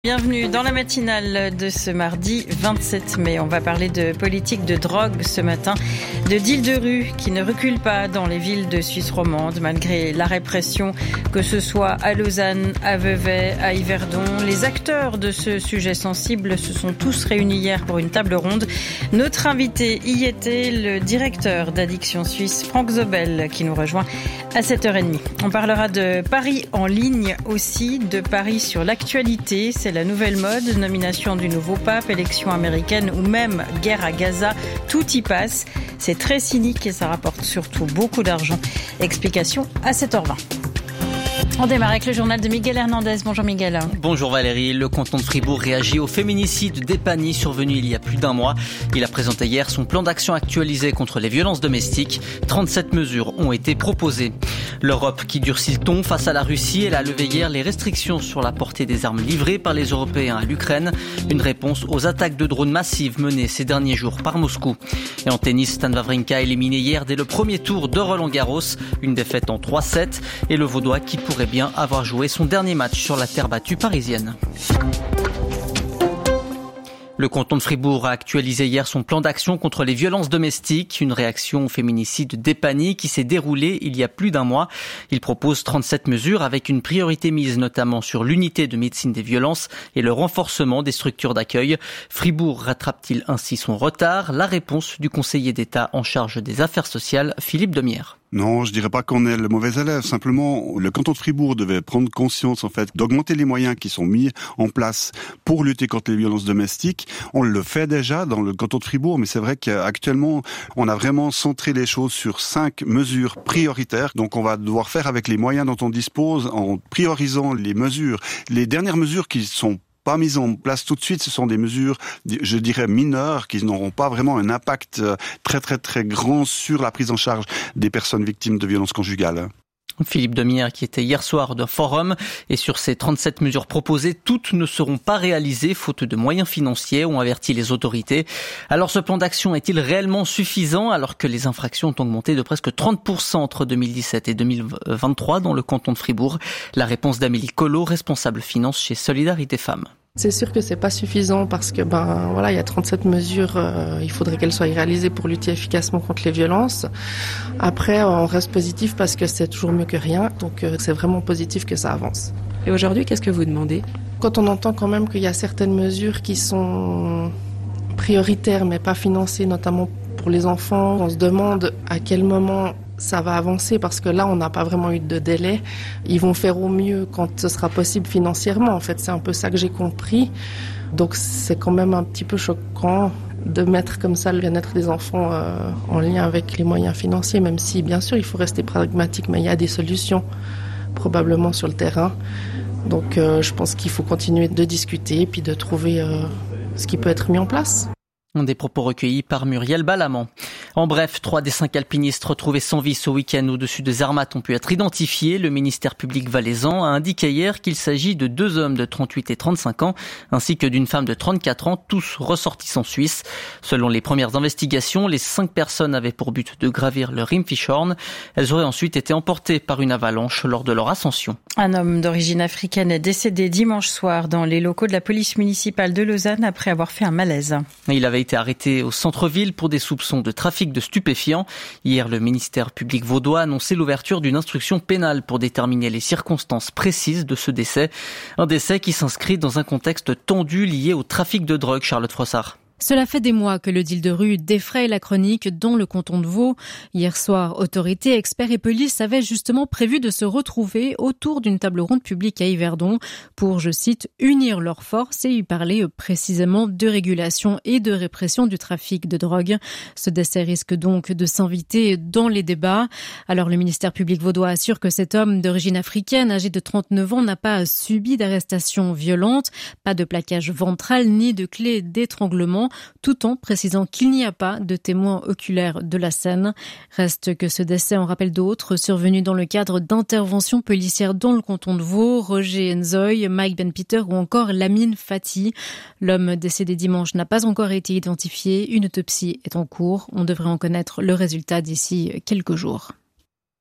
Bienvenue dans la matinale de ce mardi 27 mai. On va parler de politique de drogue ce matin, de deals de rue qui ne reculent pas dans les villes de Suisse romande malgré la répression, que ce soit à Lausanne, à Vevey, à Yverdon. Les acteurs de ce sujet sensible se sont tous réunis hier pour une table ronde. Notre invité y était le directeur d'Addiction Suisse, Franck Zobel, qui nous rejoint à 7h30. On parlera de paris en ligne aussi, de paris sur l'actualité. C'est la nouvelle mode, nomination du nouveau pape, élection américaine ou même guerre à Gaza. Tout y passe. C'est très cynique et ça rapporte surtout beaucoup d'argent. Explication à 7h20. On démarre avec le journal de Miguel Hernandez. Bonjour Miguel. Bonjour Valérie. Le canton de Fribourg réagit au féminicide d'Epany survenu il y a plus d'un mois. Il a présenté hier son plan d'action actualisé contre les violences domestiques. 37 mesures ont été proposées. L'Europe qui durcit le ton face à la Russie. Elle a levé hier les restrictions sur la portée des armes livrées par les Européens à l'Ukraine. Une réponse aux attaques de drones massives menées ces derniers jours par Moscou. Et en tennis, Stan Wawrinka éliminé hier dès le premier tour de Roland-Garros. Une défaite en 3-7 et le Vaudois qui pourrait bien avoir joué son dernier match sur la terre battue parisienne. Le canton de Fribourg a actualisé hier son plan d'action contre les violences domestiques, une réaction au féminicide d'Epany qui s'est déroulé il y a plus d'un mois. Il propose 37 mesures avec une priorité mise notamment sur l'unité de médecine des violences et le renforcement des structures d'accueil. Fribourg rattrape-t-il ainsi son retard? La réponse du conseiller d'État en charge des affaires sociales, Philippe Demière. Non, je dirais pas qu'on est le mauvais élève. Simplement, le canton de Fribourg devait prendre conscience, en fait, d'augmenter les moyens qui sont mis en place pour lutter contre les violences domestiques. On le fait déjà dans le canton de Fribourg, mais c'est vrai qu'actuellement, on a vraiment centré les choses sur 5 mesures prioritaires. Donc, on va devoir faire avec les moyens dont on dispose en priorisant les mesures. Les dernières mesures qui sont pas mises en place tout de suite, ce sont des mesures, je dirais, mineures, qui n'auront pas vraiment un impact très grand sur la prise en charge des personnes victimes de violences conjugales. Philippe Demière qui était hier soir d'un forum et sur ces 37 mesures proposées, toutes ne seront pas réalisées faute de moyens financiers, ont averti les autorités. Alors ce plan d'action est-il réellement suffisant alors que les infractions ont augmenté de presque 30% entre 2017 et 2023 dans le canton de Fribourg? La réponse d'Amélie Collot, responsable finance chez Solidarité Femmes. C'est sûr que c'est pas suffisant parce que il y a 37 mesures, il faudrait qu'elles soient réalisées pour lutter efficacement contre les violences. Après, on reste positif parce que c'est toujours mieux que rien, donc c'est vraiment positif que ça avance. Et aujourd'hui, qu'est-ce que vous demandez? Quand on entend quand même qu'il y a certaines mesures qui sont prioritaires mais pas financées, notamment pour les enfants, on se demande à quel moment ça va avancer parce que là, on n'a pas vraiment eu de délai. Ils vont faire au mieux quand ce sera possible financièrement. En fait, c'est un peu ça que j'ai compris. Donc, c'est quand même un petit peu choquant de mettre comme ça le bien-être des enfants en lien avec les moyens financiers, même si, bien sûr, il faut rester pragmatique, mais il y a des solutions probablement sur le terrain. Donc, je pense qu'il faut continuer de discuter et puis de trouver ce qui peut être mis en place. Des propos recueillis par Muriel Balamant. En bref, 3 des 5 alpinistes retrouvés sans vie ce week-end au-dessus de Zermatt ont pu être identifiés. Le ministère public valaisan a indiqué hier qu'il s'agit de 2 hommes de 38 et 35 ans, ainsi que d'une femme de 34 ans, tous ressortissants suisses. Selon les premières investigations, les 5 personnes avaient pour but de gravir le Rimfischhorn. Elles auraient ensuite été emportées par une avalanche lors de leur ascension. Un homme d'origine africaine est décédé dimanche soir dans les locaux de la police municipale de Lausanne après avoir fait un malaise. Il avait été arrêté au centre-ville pour des soupçons de trafic de stupéfiants. Hier, le ministère public vaudois a annoncé l'ouverture d'une instruction pénale pour déterminer les circonstances précises de ce décès. Un décès qui s'inscrit dans un contexte tendu lié au trafic de drogue, Charlotte Froissart. Cela fait des mois que le deal de rue défraye la chronique dans le canton de Vaud. Hier soir, autorités, experts et police avaient justement prévu de se retrouver autour d'une table ronde publique à Yverdon pour, je cite, unir leurs forces et y parler précisément de régulation et de répression du trafic de drogue. Ce décès risque donc de s'inviter dans les débats. Alors le ministère public vaudois assure que cet homme d'origine africaine, âgé de 39 ans, n'a pas subi d'arrestation violente, pas de plaquage ventral ni de clé d'étranglement, tout en précisant qu'il n'y a pas de témoins oculaires de la scène. Reste que ce décès en rappelle d'autres survenus dans le cadre d'interventions policières dans le canton de Vaud, Roger Nzoï, Mike Ben Peter ou encore Lamine Fati. L'homme décédé dimanche n'a pas encore été identifié. Une autopsie est en cours. On devrait en connaître le résultat d'ici quelques jours.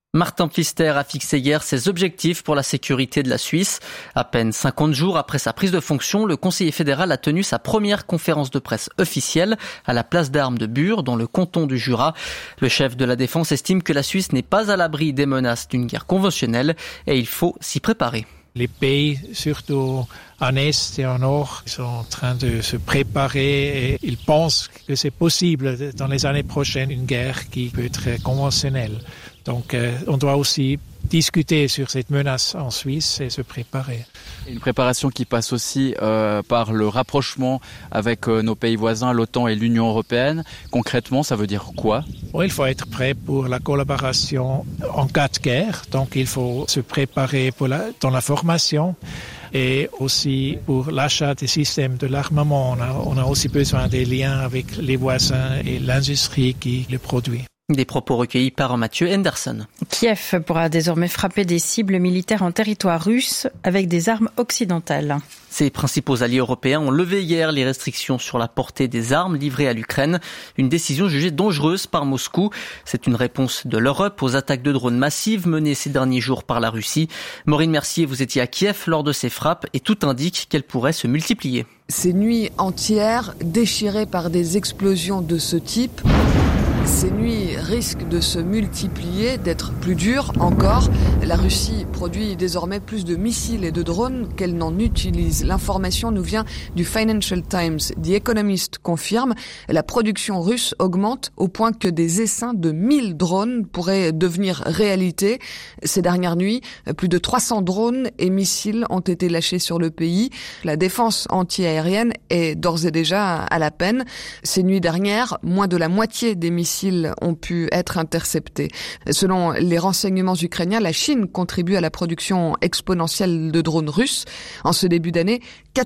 Martin Pfister a fixé hier ses objectifs pour la sécurité de la Suisse. À peine 50 jours après sa prise de fonction, le conseiller fédéral a tenu sa première conférence de presse officielle à la place d'Armes de Bure, dans le canton du Jura. Le chef de la défense estime que la Suisse n'est pas à l'abri des menaces d'une guerre conventionnelle et il faut s'y préparer. Les pays, surtout en Est et en Nord, sont en train de se préparer et ils pensent que c'est possible dans les années prochaines une guerre qui peut être conventionnelle. Donc on doit aussi discuter sur cette menace en Suisse et se préparer. Une préparation qui passe aussi par le rapprochement avec nos pays voisins, l'OTAN et l'Union européenne. Concrètement, ça veut dire quoi ? Bon, il faut être prêt pour la collaboration en cas de guerre. Donc il faut se préparer dans la formation et aussi pour l'achat des systèmes de l'armement. On a aussi besoin des liens avec les voisins et l'industrie qui les produit. Des propos recueillis par Mathieu Henderson. Kiev pourra désormais frapper des cibles militaires en territoire russe avec des armes occidentales. Ses principaux alliés européens ont levé hier les restrictions sur la portée des armes livrées à l'Ukraine. Une décision jugée dangereuse par Moscou. C'est une réponse de l'Europe aux attaques de drones massives menées ces derniers jours par la Russie. Maureen Mercier, vous étiez à Kiev lors de ces frappes et tout indique qu'elles pourraient se multiplier. Ces nuits entières déchirées par des explosions de ce type. Ces nuits risquent de se multiplier, d'être plus dures encore. La Russie produit désormais plus de missiles et de drones qu'elle n'en utilise. L'information nous vient du Financial Times. The Economist confirme, la production russe augmente au point que des essaims de 1000 drones pourraient devenir réalité. Ces dernières nuits, plus de 300 drones et missiles ont été lâchés sur le pays. La défense anti-aérienne est d'ores et déjà à la peine. Ces nuits dernières, moins de la moitié des missiles ont pu être interceptés. Selon les renseignements ukrainiens, la Chine contribue à la production exponentielle de drones russes. En ce début d'année,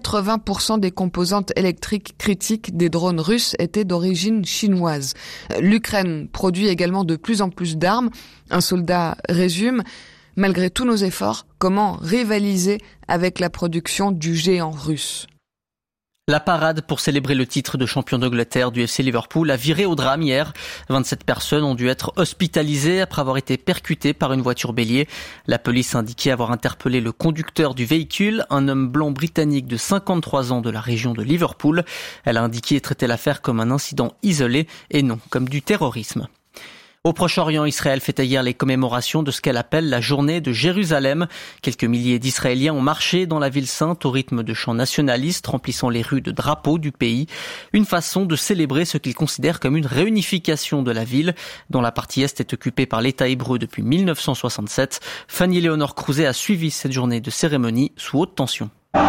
80% des composantes électriques critiques des drones russes étaient d'origine chinoise. L'Ukraine produit également de plus en plus d'armes. Un soldat résume: malgré tous nos efforts, comment rivaliser avec la production du géant russe ? La parade pour célébrer le titre de champion d'Angleterre du FC Liverpool a viré au drame hier. 27 personnes ont dû être hospitalisées après avoir été percutées par une voiture bélier. La police a indiqué avoir interpellé le conducteur du véhicule, un homme blanc britannique de 53 ans de la région de Liverpool. Elle a indiqué traiter l'affaire comme un incident isolé et non comme du terrorisme. Au Proche-Orient, Israël fêtait hier les commémorations de ce qu'elle appelle la journée de Jérusalem. Quelques milliers d'Israéliens ont marché dans la ville sainte au rythme de chants nationalistes remplissant les rues de drapeaux du pays. Une façon de célébrer ce qu'ils considèrent comme une réunification de la ville, dont la partie est est occupée par l'État hébreu depuis 1967. Fanny-Léonore Crouzet a suivi cette journée de cérémonie sous haute tension.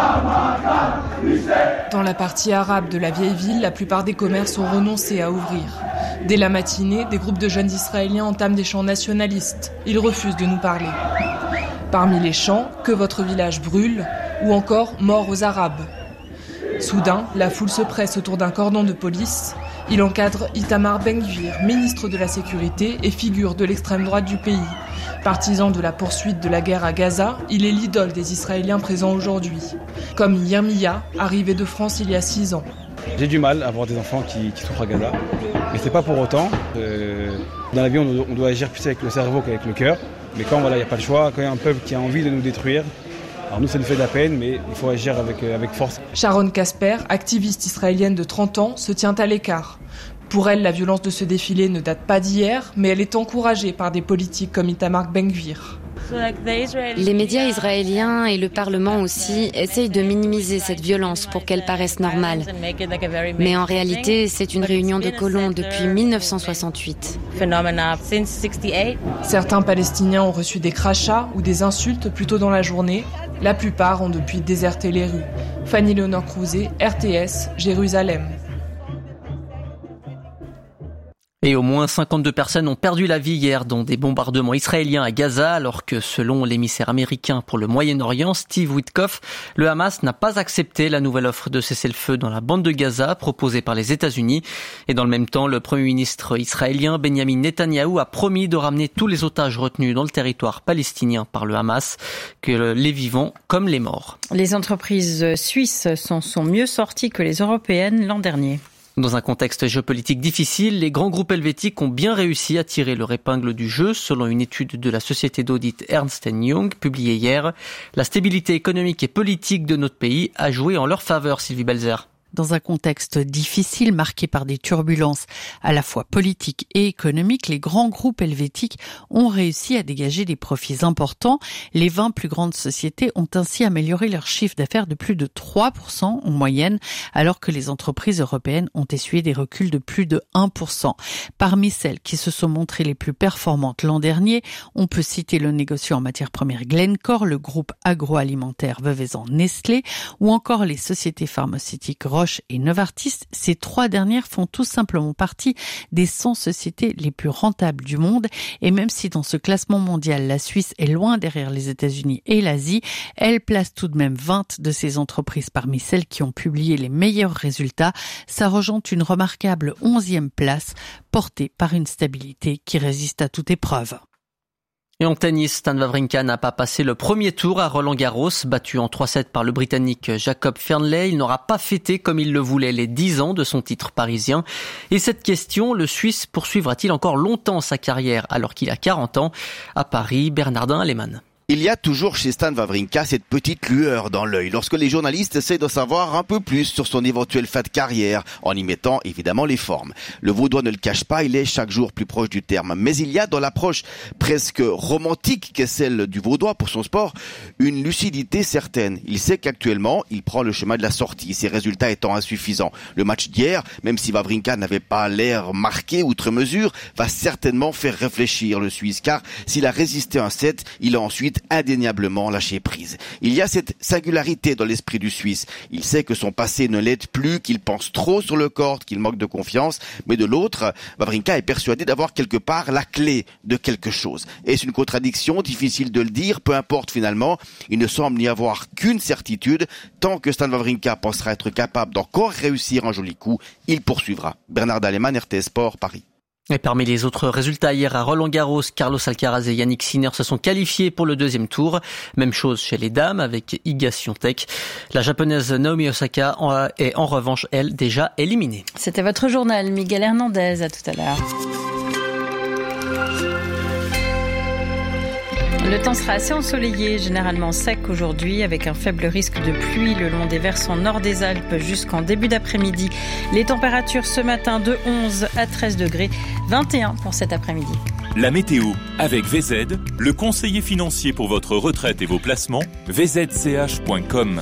Dans la partie arabe de la vieille ville, la plupart des commerces ont renoncé à ouvrir. Dès la matinée, des groupes de jeunes Israéliens entament des chants nationalistes. Ils refusent de nous parler. Parmi les chants, que votre village brûle, ou encore mort aux Arabes. Soudain, la foule se presse autour d'un cordon de police. Il encadre Itamar Ben-Gvir, ministre de la Sécurité et figure de l'extrême droite du pays. Partisan de la poursuite de la guerre à Gaza, il est l'idole des Israéliens présents aujourd'hui. Comme Yirmiya, arrivé de France il y a 6 ans. J'ai du mal à voir des enfants qui souffrent à Gaza, mais c'est pas pour autant. Dans la vie, on doit agir plus avec le cerveau qu'avec le cœur. Mais quand il n'y a pas le choix, quand il y a un peuple qui a envie de nous détruire, alors nous, ça nous fait de la peine, mais il faut agir avec force. Sharon Casper, activiste israélienne de 30 ans, se tient à l'écart. Pour elle, la violence de ce défilé ne date pas d'hier, mais elle est encouragée par des politiques comme Itamar Ben-Gvir. Les médias israéliens et le Parlement aussi essayent de minimiser cette violence pour qu'elle paraisse normale. Mais en réalité, c'est une réunion de colons depuis 1968. Certains Palestiniens ont reçu des crachats ou des insultes plus tôt dans la journée. La plupart ont depuis déserté les rues. Fanny-Léonore Crouzet, RTS, Jérusalem. Et au moins 52 personnes ont perdu la vie hier dans des bombardements israéliens à Gaza, alors que selon l'émissaire américain pour le Moyen-Orient, Steve Witkoff, le Hamas n'a pas accepté la nouvelle offre de cessez-le-feu dans la bande de Gaza proposée par les États-Unis. Et dans le même temps, le Premier ministre israélien Benjamin Netanyahou a promis de ramener tous les otages retenus dans le territoire palestinien par le Hamas, que les vivants comme les morts. Les entreprises suisses s'en sont mieux sorties que les européennes l'an dernier. Dans un contexte géopolitique difficile, les grands groupes helvétiques ont bien réussi à tirer leur épingle du jeu, selon une étude de la société d'audit Ernst & Young publiée hier. La stabilité économique et politique de notre pays a joué en leur faveur, Sylvie Belzer. Dans un contexte difficile marqué par des turbulences à la fois politiques et économiques, les grands groupes helvétiques ont réussi à dégager des profits importants. Les 20 plus grandes sociétés ont ainsi amélioré leur chiffre d'affaires de plus de 3% en moyenne, alors que les entreprises européennes ont essuyé des reculs de plus de 1%. Parmi celles qui se sont montrées les plus performantes l'an dernier, on peut citer le négociant en matières premières Glencore, le groupe agroalimentaire Vevezan Nestlé, ou encore les sociétés pharmaceutiques Roche et Novartis. Ces 3 dernières font tout simplement partie des 100 sociétés les plus rentables du monde. Et même si dans ce classement mondial, la Suisse est loin derrière les États-Unis et l'Asie, elle place tout de même 20 de ces entreprises parmi celles qui ont publié les meilleurs résultats, s'arrogeant une remarquable 11e place, portée par une stabilité qui résiste à toute épreuve. Et en tennis, Stan Wawrinka n'a pas passé le premier tour à Roland-Garros, battu en 3-7 par le Britannique Jacob Fernley. Il n'aura pas fêté comme il le voulait les 10 ans de son titre parisien. Et cette question, le Suisse poursuivra-t-il encore longtemps sa carrière alors qu'il a 40 ans? À Paris, Bernardin Lehmann. Il y a toujours chez Stan Wawrinka cette petite lueur dans l'œil lorsque les journalistes essaient de savoir un peu plus sur son éventuelle fin de carrière, en y mettant évidemment les formes. Le Vaudois ne le cache pas, il est chaque jour plus proche du terme. Mais il y a dans l'approche presque romantique qu'est celle du Vaudois pour son sport, une lucidité certaine. Il sait qu'actuellement, il prend le chemin de la sortie, ses résultats étant insuffisants. Le match d'hier, même si Wawrinka n'avait pas l'air marqué outre mesure, va certainement faire réfléchir le Suisse, car s'il a résisté un set, il a ensuite indéniablement lâché prise. Il y a cette singularité dans l'esprit du Suisse. Il sait que son passé ne l'aide plus, qu'il pense trop sur le court, qu'il manque de confiance, mais de l'autre, Wawrinka est persuadé d'avoir quelque part la clé de quelque chose. Est-ce une contradiction? Difficile de le dire, peu importe finalement. Il ne semble n'y avoir qu'une certitude. Tant que Stan Wawrinka pensera être capable d'encore réussir un joli coup, il poursuivra. Bernard Lehmann, RTS Sport, Paris. Et parmi les autres résultats hier à Roland-Garros, Carlos Alcaraz et Yannick Sinner se sont qualifiés pour le deuxième tour. Même chose chez les dames avec Iga Swiatek. La japonaise Naomi Osaka est en revanche, elle, déjà éliminée. C'était votre journal, Miguel Hernandez. À tout à l'heure. Le temps sera assez ensoleillé, généralement sec aujourd'hui, avec un faible risque de pluie le long des versants nord des Alpes jusqu'en début d'après-midi. Les températures ce matin de 11 à 13 degrés, 21 pour cet après-midi. La météo avec VZ, le conseiller financier pour votre retraite et vos placements, vzch.com.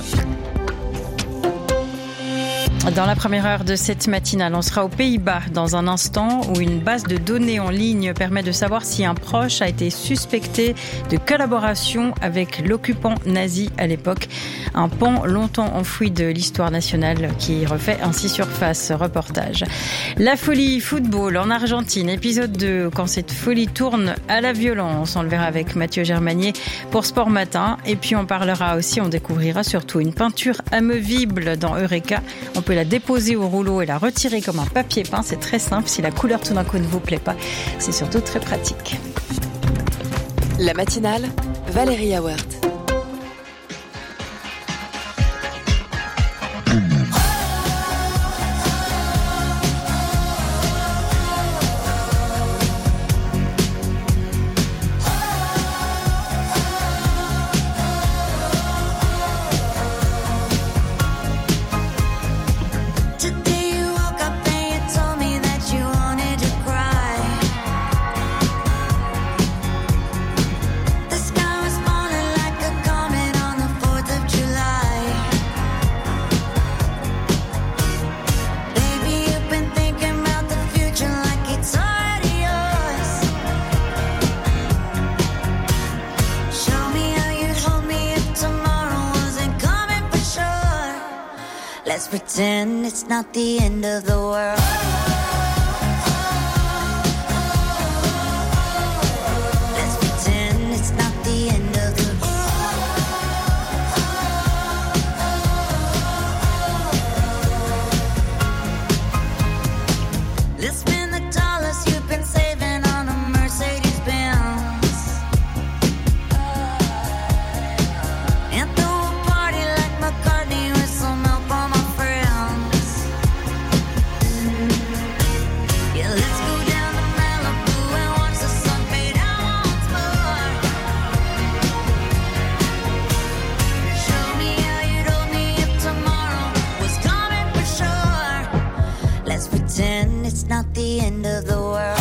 Dans la première heure de cette matinale, on sera aux Pays-Bas dans un instant où une base de données en ligne permet de savoir si un proche a été suspecté de collaboration avec l'occupant nazi à l'époque. Un pan longtemps enfoui de l'histoire nationale qui refait ainsi surface. Reportage. La folie football en Argentine, épisode 2, quand cette folie tourne à la violence. On le verra avec Mathieu Germanier pour Sport Matin. Et puis on parlera aussi, on découvrira surtout une peinture amovible dans Eureka. On peut la déposer au rouleau et la retirer comme un papier peint. C'est très simple. Si la couleur tout d'un coup ne vous plaît pas, c'est surtout très pratique. La matinale, Valérie Awert. Let's pretend it's not the end of the world. Let's pretend it's not the end of the world. Let's spend the dollars you've been saving on a Mercedes Benz. And throw a party like McCartney with some help on my friends. it's not the end of the world.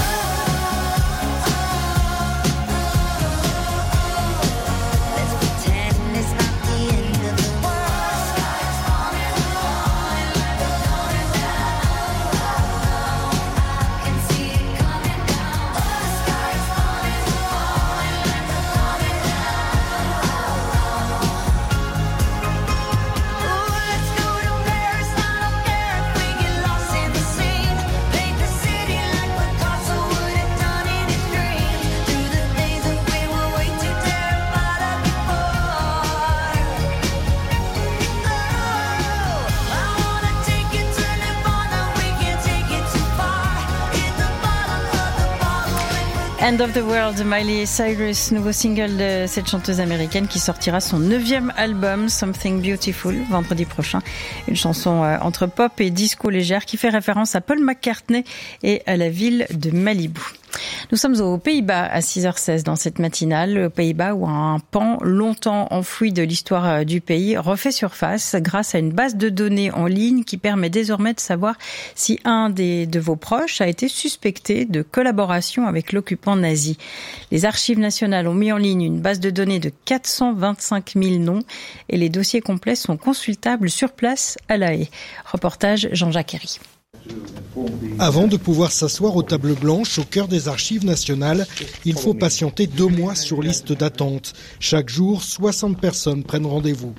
End of the World, Miley Cyrus, nouveau single de cette chanteuse américaine qui sortira son 9e album, Something Beautiful, vendredi prochain. Une chanson entre pop et disco légère qui fait référence à Paul McCartney et à la ville de Malibu. Nous sommes aux Pays-Bas à 6h16 dans cette matinale. Aux Pays-Bas où un pan longtemps enfoui de l'histoire du pays refait surface grâce à une base de données en ligne qui permet désormais de savoir si un de vos proches a été suspecté de collaboration avec l'occupant nazi. Les archives nationales ont mis en ligne une base de données de 425 000 noms et les dossiers complets sont consultables sur place à La Haye. Reportage Jean-Jacques Herry. Avant de pouvoir s'asseoir aux tables blanches au cœur des archives nationales, il faut patienter 2 mois sur liste d'attente. Chaque jour, 60 personnes prennent rendez-vous.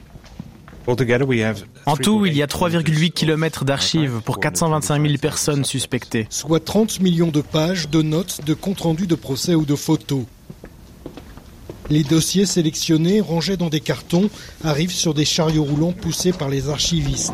En tout, il y a 3,8 km d'archives pour 425 000 personnes suspectées. Soit 30 millions de pages, de notes, de comptes rendus de procès ou de photos. Les dossiers sélectionnés, rangés dans des cartons, arrivent sur des chariots roulants poussés par les archivistes.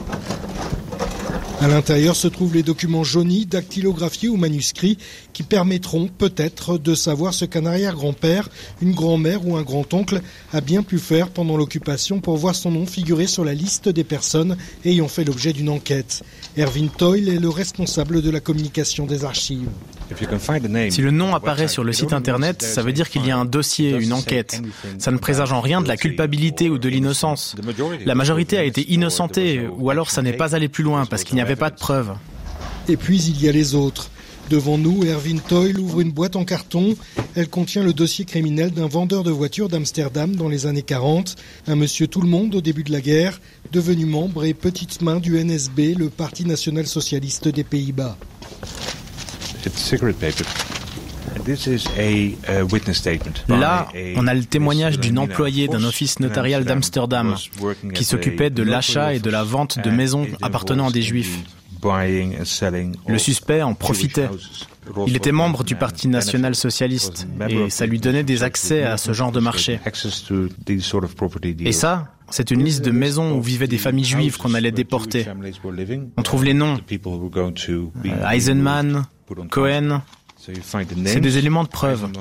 À l'intérieur se trouvent les documents jaunis, dactylographiés ou manuscrits qui permettront peut-être de savoir ce qu'un arrière-grand-père, une grand-mère ou un grand-oncle a bien pu faire pendant l'occupation pour voir son nom figurer sur la liste des personnes ayant fait l'objet d'une enquête. Erwin Toyle est le responsable de la communication des archives. Si le nom apparaît sur le site internet, ça veut dire qu'il y a un dossier, une enquête. Ça ne présage en rien de la culpabilité ou de l'innocence. La majorité a été innocentée, ou alors ça n'est pas allé plus loin parce qu'il n'y avait pas de preuves. Et puis il y a les autres. Devant nous, Erwin Toyle ouvre une boîte en carton. Elle contient le dossier criminel d'un vendeur de voitures d'Amsterdam dans les années 40. Un monsieur tout-le-monde au début de la guerre, devenu membre et petite main du NSB, le Parti national-socialiste des Pays-Bas. Là, on a le témoignage d'une employée d'un office notarial d'Amsterdam qui s'occupait de l'achat et de la vente de maisons appartenant à des juifs. Le suspect en profitait. Il était membre du Parti national-socialiste et ça lui donnait des accès à ce genre de marché. Et ça, c'est une liste de maisons où vivaient des familles juives qu'on allait déporter. On trouve les noms. Eisenman, Cohen. C'est des éléments de preuve.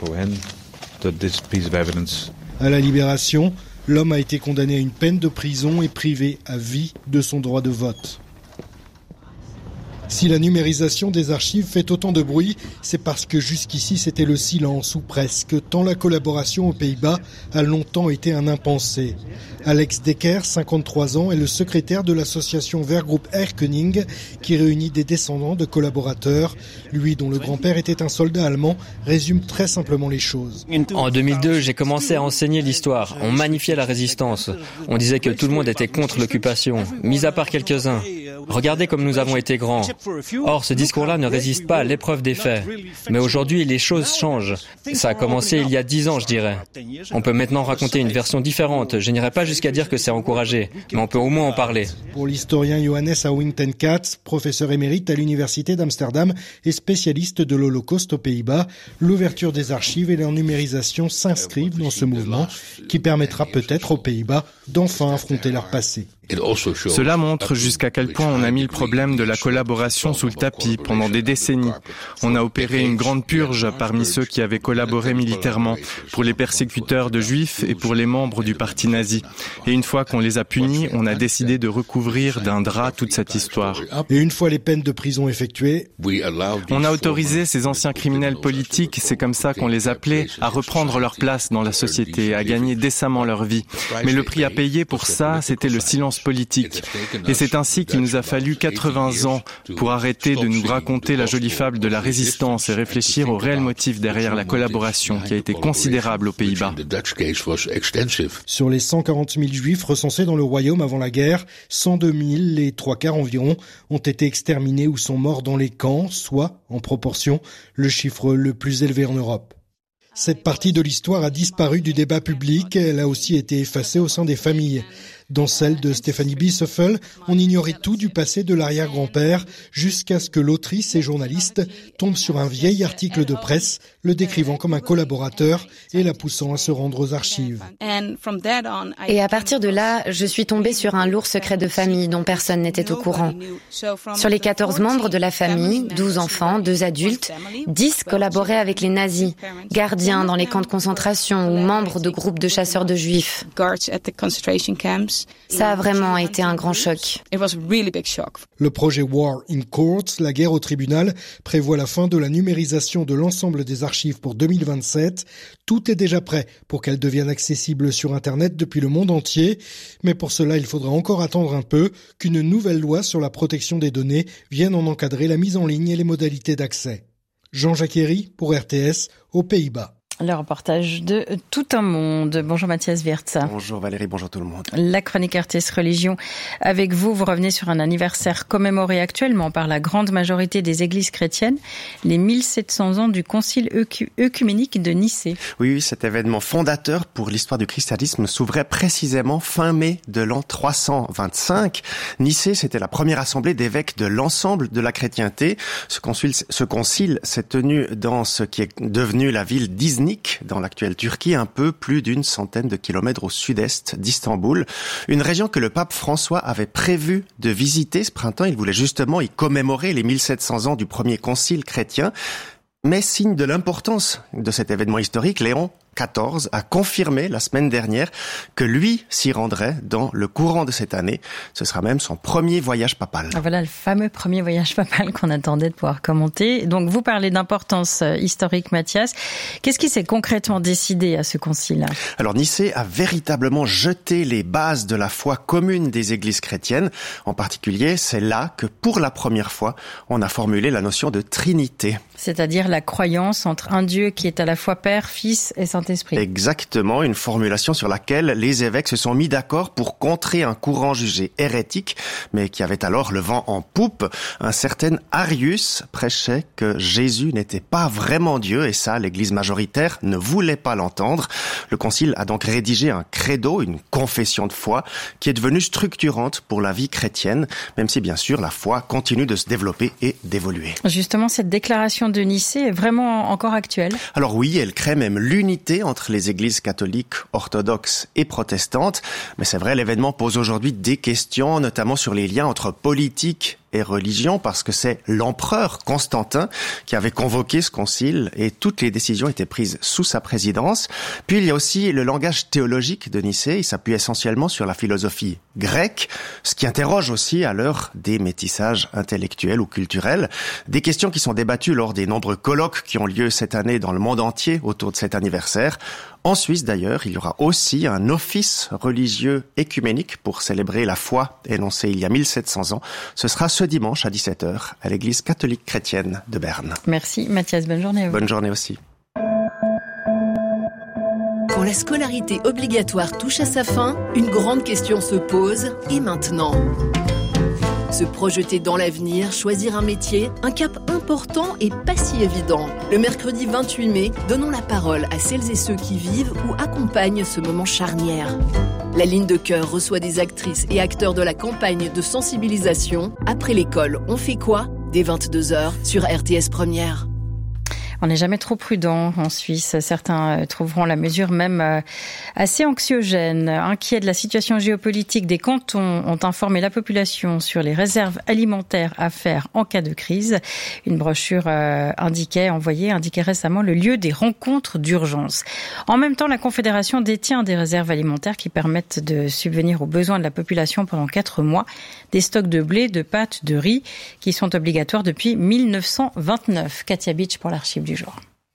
À la Libération, l'homme a été condamné à une peine de prison et privé à vie de son droit de vote. Si la numérisation des archives fait autant de bruit, c'est parce que jusqu'ici c'était le silence, ou presque, tant la collaboration aux Pays-Bas a longtemps été un impensé. Alex Decker, 53 ans, est le secrétaire de l'association Vergroep Erkenning, qui réunit des descendants de collaborateurs. Lui, dont le grand-père était un soldat allemand, résume très simplement les choses. En 2002, j'ai commencé à enseigner l'histoire. On magnifiait la résistance. On disait que tout le monde était contre l'occupation, mis à part quelques-uns. Regardez comme nous avons été grands. Or, ce discours-là ne résiste pas à l'épreuve des faits. Mais aujourd'hui, les choses changent. Ça a commencé il y a 10 ans, je dirais. On peut maintenant raconter une version différente. Je n'irai pas jusqu'à dire que c'est encouragé, mais on peut au moins en parler. Pour l'historien Johannes Auwinten-Katz, professeur émérite à l'université d'Amsterdam et spécialiste de l'Holocauste aux Pays-Bas, l'ouverture des archives et leur numérisation s'inscrivent dans ce mouvement qui permettra peut-être aux Pays-Bas d'enfin affronter leur passé. Cela montre jusqu'à quel point on a mis le problème de la collaboration sous le tapis pendant des décennies. On a opéré une grande purge parmi ceux qui avaient collaboré militairement, pour les persécuteurs de juifs et pour les membres du parti nazi. Et une fois qu'on les a punis, on a décidé de recouvrir d'un drap toute cette histoire. Et une fois les peines de prison effectuées, on a autorisé ces anciens criminels politiques, c'est comme ça qu'on les appelait, à reprendre leur place dans la société, à gagner décemment leur vie. Mais le prix à payer pour ça, c'était le silence violence politique. Et c'est ainsi qu'il nous a fallu 80 ans pour arrêter de nous raconter la jolie fable de la résistance et réfléchir aux réels motifs derrière la collaboration qui a été considérable aux Pays-Bas. Sur les 140 000 juifs recensés dans le royaume avant la guerre, 102 000, les 3/4 environ, ont été exterminés ou sont morts dans les camps, soit, en proportion, le chiffre le plus élevé en Europe. Cette partie de l'histoire a disparu du débat public, elle a aussi été effacée au sein des familles. Dans celle de Stéphanie Biesseufel, on ignorait tout du passé de l'arrière-grand-père jusqu'à ce que l'autrice et journaliste tombe sur un vieil article de presse le décrivant comme un collaborateur et la poussant à se rendre aux archives. Et à partir de là, je suis tombée sur un lourd secret de famille dont personne n'était au courant. Sur les 14 membres de la famille, 12 enfants, 2 adultes, 10 collaboraient avec les nazis, gardiens dans les camps de concentration ou membres de groupes de chasseurs de juifs. Ça a vraiment été un grand choc. Le projet War in Courts, la guerre au tribunal, prévoit la fin de la numérisation de l'ensemble des archives pour 2027. Tout est déjà prêt pour qu'elles deviennent accessibles sur Internet depuis le monde entier. Mais pour cela, il faudra encore attendre un peu qu'une nouvelle loi sur la protection des données vienne en encadrer la mise en ligne et les modalités d'accès. Jean-Jacques Herry pour RTS, aux Pays-Bas. Le reportage de Tout un monde. Bonjour Mathias Wirtz. Bonjour Valérie, bonjour tout le monde. La chronique RTS Religion. Avec vous, vous revenez sur un anniversaire commémoré actuellement par la grande majorité des églises chrétiennes, les 1700 ans du concile œcuménique de Nicée. Oui, cet événement fondateur pour l'histoire du christianisme s'ouvrait précisément fin mai de l'an 325. Nicée, c'était la première assemblée d'évêques de l'ensemble de la chrétienté. Ce concile s'est tenu dans ce qui est devenu la ville d'Iznik, dans l'actuelle Turquie, un peu plus d'une centaine de kilomètres au sud-est d'Istanbul. Une région que le pape François avait prévu de visiter ce printemps. Il voulait justement y commémorer les 1700 ans du premier concile chrétien. Mais signe de l'importance de cet événement historique, Léon XIV a confirmé la semaine dernière que lui s'y rendrait dans le courant de cette année. Ce sera même son premier voyage papal. Voilà le fameux premier voyage papal qu'on attendait de pouvoir commenter. Donc vous parlez d'importance historique, Mathias. Qu'est-ce qui s'est concrètement décidé à ce concile? Alors Nicée a véritablement jeté les bases de la foi commune des églises chrétiennes. En particulier, c'est là que pour la première fois, on a formulé la notion de Trinité. C'est-à-dire la croyance entre un Dieu qui est à la fois Père, Fils et Saint-Esprit. Exactement, une formulation sur laquelle les évêques se sont mis d'accord pour contrer un courant jugé hérétique, mais qui avait alors le vent en poupe. Un certain Arius prêchait que Jésus n'était pas vraiment Dieu, et ça, l'église majoritaire ne voulait pas l'entendre. Le concile a donc rédigé un credo, une confession de foi, qui est devenue structurante pour la vie chrétienne, même si bien sûr la foi continue de se développer et d'évoluer. Justement, cette déclaration de Nicée est vraiment encore actuelle? Alors oui, elle crée même l'unité entre les églises catholiques, orthodoxes et protestantes. Mais c'est vrai, l'événement pose aujourd'hui des questions, notamment sur les liens entre politique et religion, parce que c'est l'empereur Constantin qui avait convoqué ce concile et toutes les décisions étaient prises sous sa présidence. Puis il y a aussi le langage théologique de Nicée, il s'appuie essentiellement sur la philosophie grecque, ce qui interroge aussi à l'heure des métissages intellectuels ou culturels, des questions qui sont débattues lors des nombreux colloques qui ont lieu cette année dans le monde entier autour de cet anniversaire. En Suisse d'ailleurs, il y aura aussi un office religieux écuménique pour célébrer la foi énoncée il y a 1700 ans. Ce sera ce dimanche à 17h à l'église catholique chrétienne de Berne. Merci Mathias, bonne journée à vous. Bonne journée aussi. Quand la scolarité obligatoire touche à sa fin, une grande question se pose, et maintenant ? Se projeter dans l'avenir, choisir un métier, un cap important et pas si évident. Le mercredi 28 mai, donnons la parole à celles et ceux qui vivent ou accompagnent ce moment charnière. La ligne de cœur reçoit des actrices et acteurs de la campagne de sensibilisation. Après l'école, on fait quoi ? Dès 22h sur RTS Première. On n'est jamais trop prudent en Suisse. Certains trouveront la mesure même assez anxiogène. Inquiets de la situation géopolitique, des cantons ont informé la population sur les réserves alimentaires à faire en cas de crise. Une brochure indiquait récemment le lieu des rencontres d'urgence. En même temps, la Confédération détient des réserves alimentaires qui permettent de subvenir aux besoins de la population pendant 4 mois. Des stocks de blé, de pâtes, de riz qui sont obligatoires depuis 1929. Katia Beach pour l'archive du jour.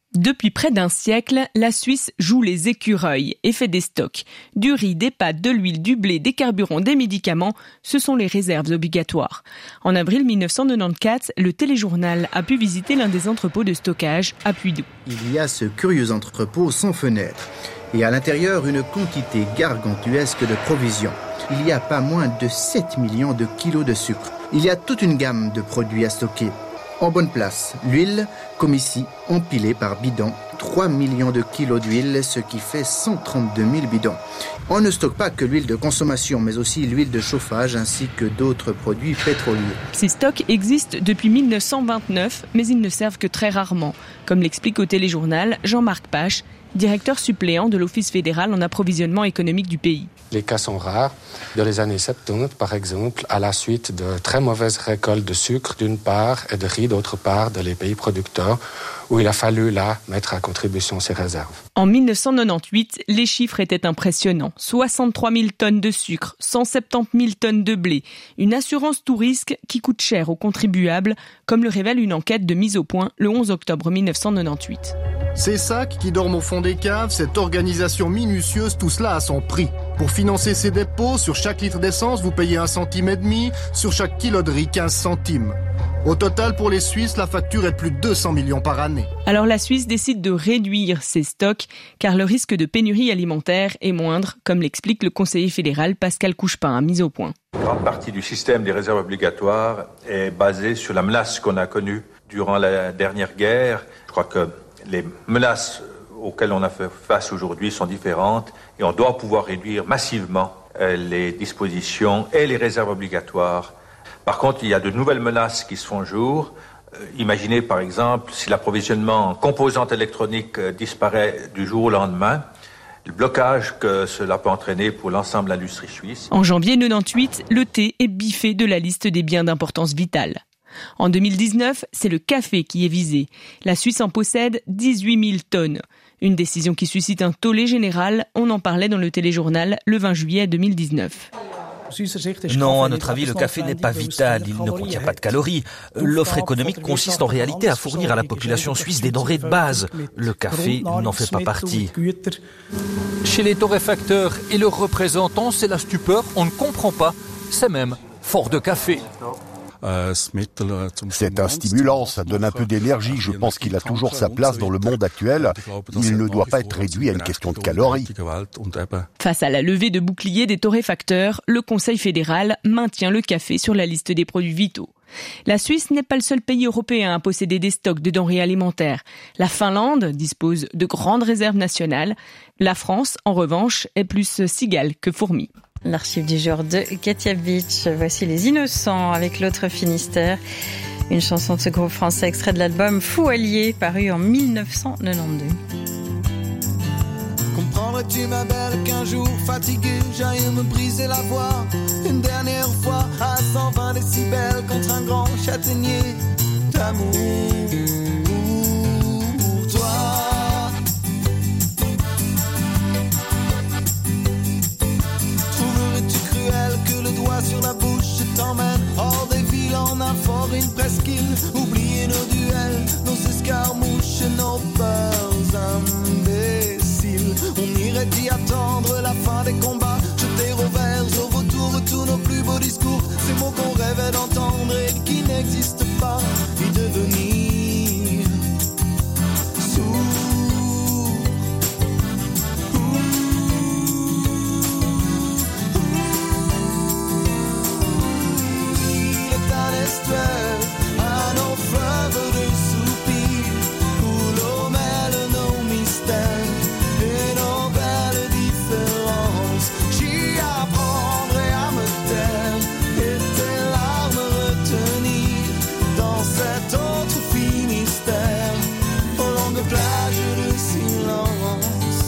Depuis près d'un siècle, la Suisse joue les écureuils et fait des stocks. Du riz, des pâtes, de l'huile, du blé, des carburants, des médicaments, ce sont les réserves obligatoires. En avril 1994, le téléjournal a pu visiter l'un des entrepôts de stockage à Puydou. Il y a ce curieux entrepôt sans fenêtre et à l'intérieur une quantité gargantuesque de provisions. Il y a pas moins de 7 millions de kilos de sucre. Il y a toute une gamme de produits à stocker. En bonne place, l'huile, comme ici, empilée par bidon. 3 millions de kilos d'huile, ce qui fait 132 000 bidons. On ne stocke pas que l'huile de consommation, mais aussi l'huile de chauffage ainsi que d'autres produits pétroliers. Ces stocks existent depuis 1929, mais ils ne servent que très rarement, comme l'explique au téléjournal Jean-Marc Pache, directeur suppléant de l'Office fédéral en approvisionnement économique du pays. Les cas sont rares. Dans les années 70, par exemple, à la suite de très mauvaises récoltes de sucre d'une part et de riz d'autre part dans les pays producteurs, où il a fallu là mettre à contribution ces réserves. En 1998, les chiffres étaient impressionnants. 63 000 tonnes de sucre, 170 000 tonnes de blé. Une assurance tout risque qui coûte cher aux contribuables, comme le révèle une enquête de mise au point le 11 octobre 1998. Ces sacs qui dorment au fond des caves, cette organisation minutieuse, tout cela a son prix. Pour financer ces dépôts, sur chaque litre d'essence, vous payez 1,5 centime, sur chaque kilo de riz, 15 centimes. Au total, pour les Suisses, la facture est de plus de 200 millions par année. Alors la Suisse décide de réduire ses stocks, car le risque de pénurie alimentaire est moindre, comme l'explique le conseiller fédéral Pascal Couchepin à Mise au Point. Une grande partie du système des réserves obligatoires est basée sur la menace qu'on a connue durant la dernière guerre. Je crois que les menaces auxquelles on a fait face aujourd'hui sont différentes et on doit pouvoir réduire massivement les dispositions et les réserves obligatoires. Par contre, il y a de nouvelles menaces qui se font jour. Imaginez par exemple si l'approvisionnement en composantes électroniques disparaît du jour au lendemain, le blocage que cela peut entraîner pour l'ensemble de l'industrie suisse. En janvier 1998, le thé est biffé de la liste des biens d'importance vitale. En 2019, c'est le café qui est visé. La Suisse en possède 18 000 tonnes. Une décision qui suscite un tollé général. On en parlait dans le téléjournal le 20 juillet 2019. Non, à notre avis, le café n'est pas vital, il ne contient pas de calories. L'offre économique consiste en réalité à fournir à la population suisse des denrées de base. Le café n'en fait pas partie. Chez les torréfacteurs et leurs représentants, c'est la stupeur, on ne comprend pas. C'est même fort de café. C'est un stimulant, ça donne un peu d'énergie. Je pense qu'il a toujours sa place dans le monde actuel. Il ne doit pas être réduit à une question de calories. Face à la levée de boucliers des torréfacteurs, le Conseil fédéral maintient le café sur la liste des produits vitaux. La Suisse n'est pas le seul pays européen à posséder des stocks de denrées alimentaires. La Finlande dispose de grandes réserves nationales. La France, en revanche, est plus cigale que fourmi. L'archive du jour de Katia Beach. Voici Les Innocents avec l'autre Finistère. Une chanson de ce groupe français extrait de l'album Fou Allié, paru en 1992. Comprendrais-tu ma belle qu'un jour fatigué j'aille me briser la voix une dernière fois à 120 décibels contre un grand châtaignier d'amour pour toi. Que le doigt sur la bouche t'emmène hors des villes en un fort, une presqu'île. Oublier nos duels, nos escarmouches, nos peurs imbéciles. On irait y attendre la fin des combats, jeter au vert au retour tous nos plus beaux discours. Ces mots qu'on rêvait d'entendre et qui n'existent pas, y devenir sourd. À nos fleuves de soupirs où l'eau mêle nos mystères et nos belles différences. J'y apprendrai à me taire et tes larmes retenir dans cet autre Finistère aux longues plages de silence.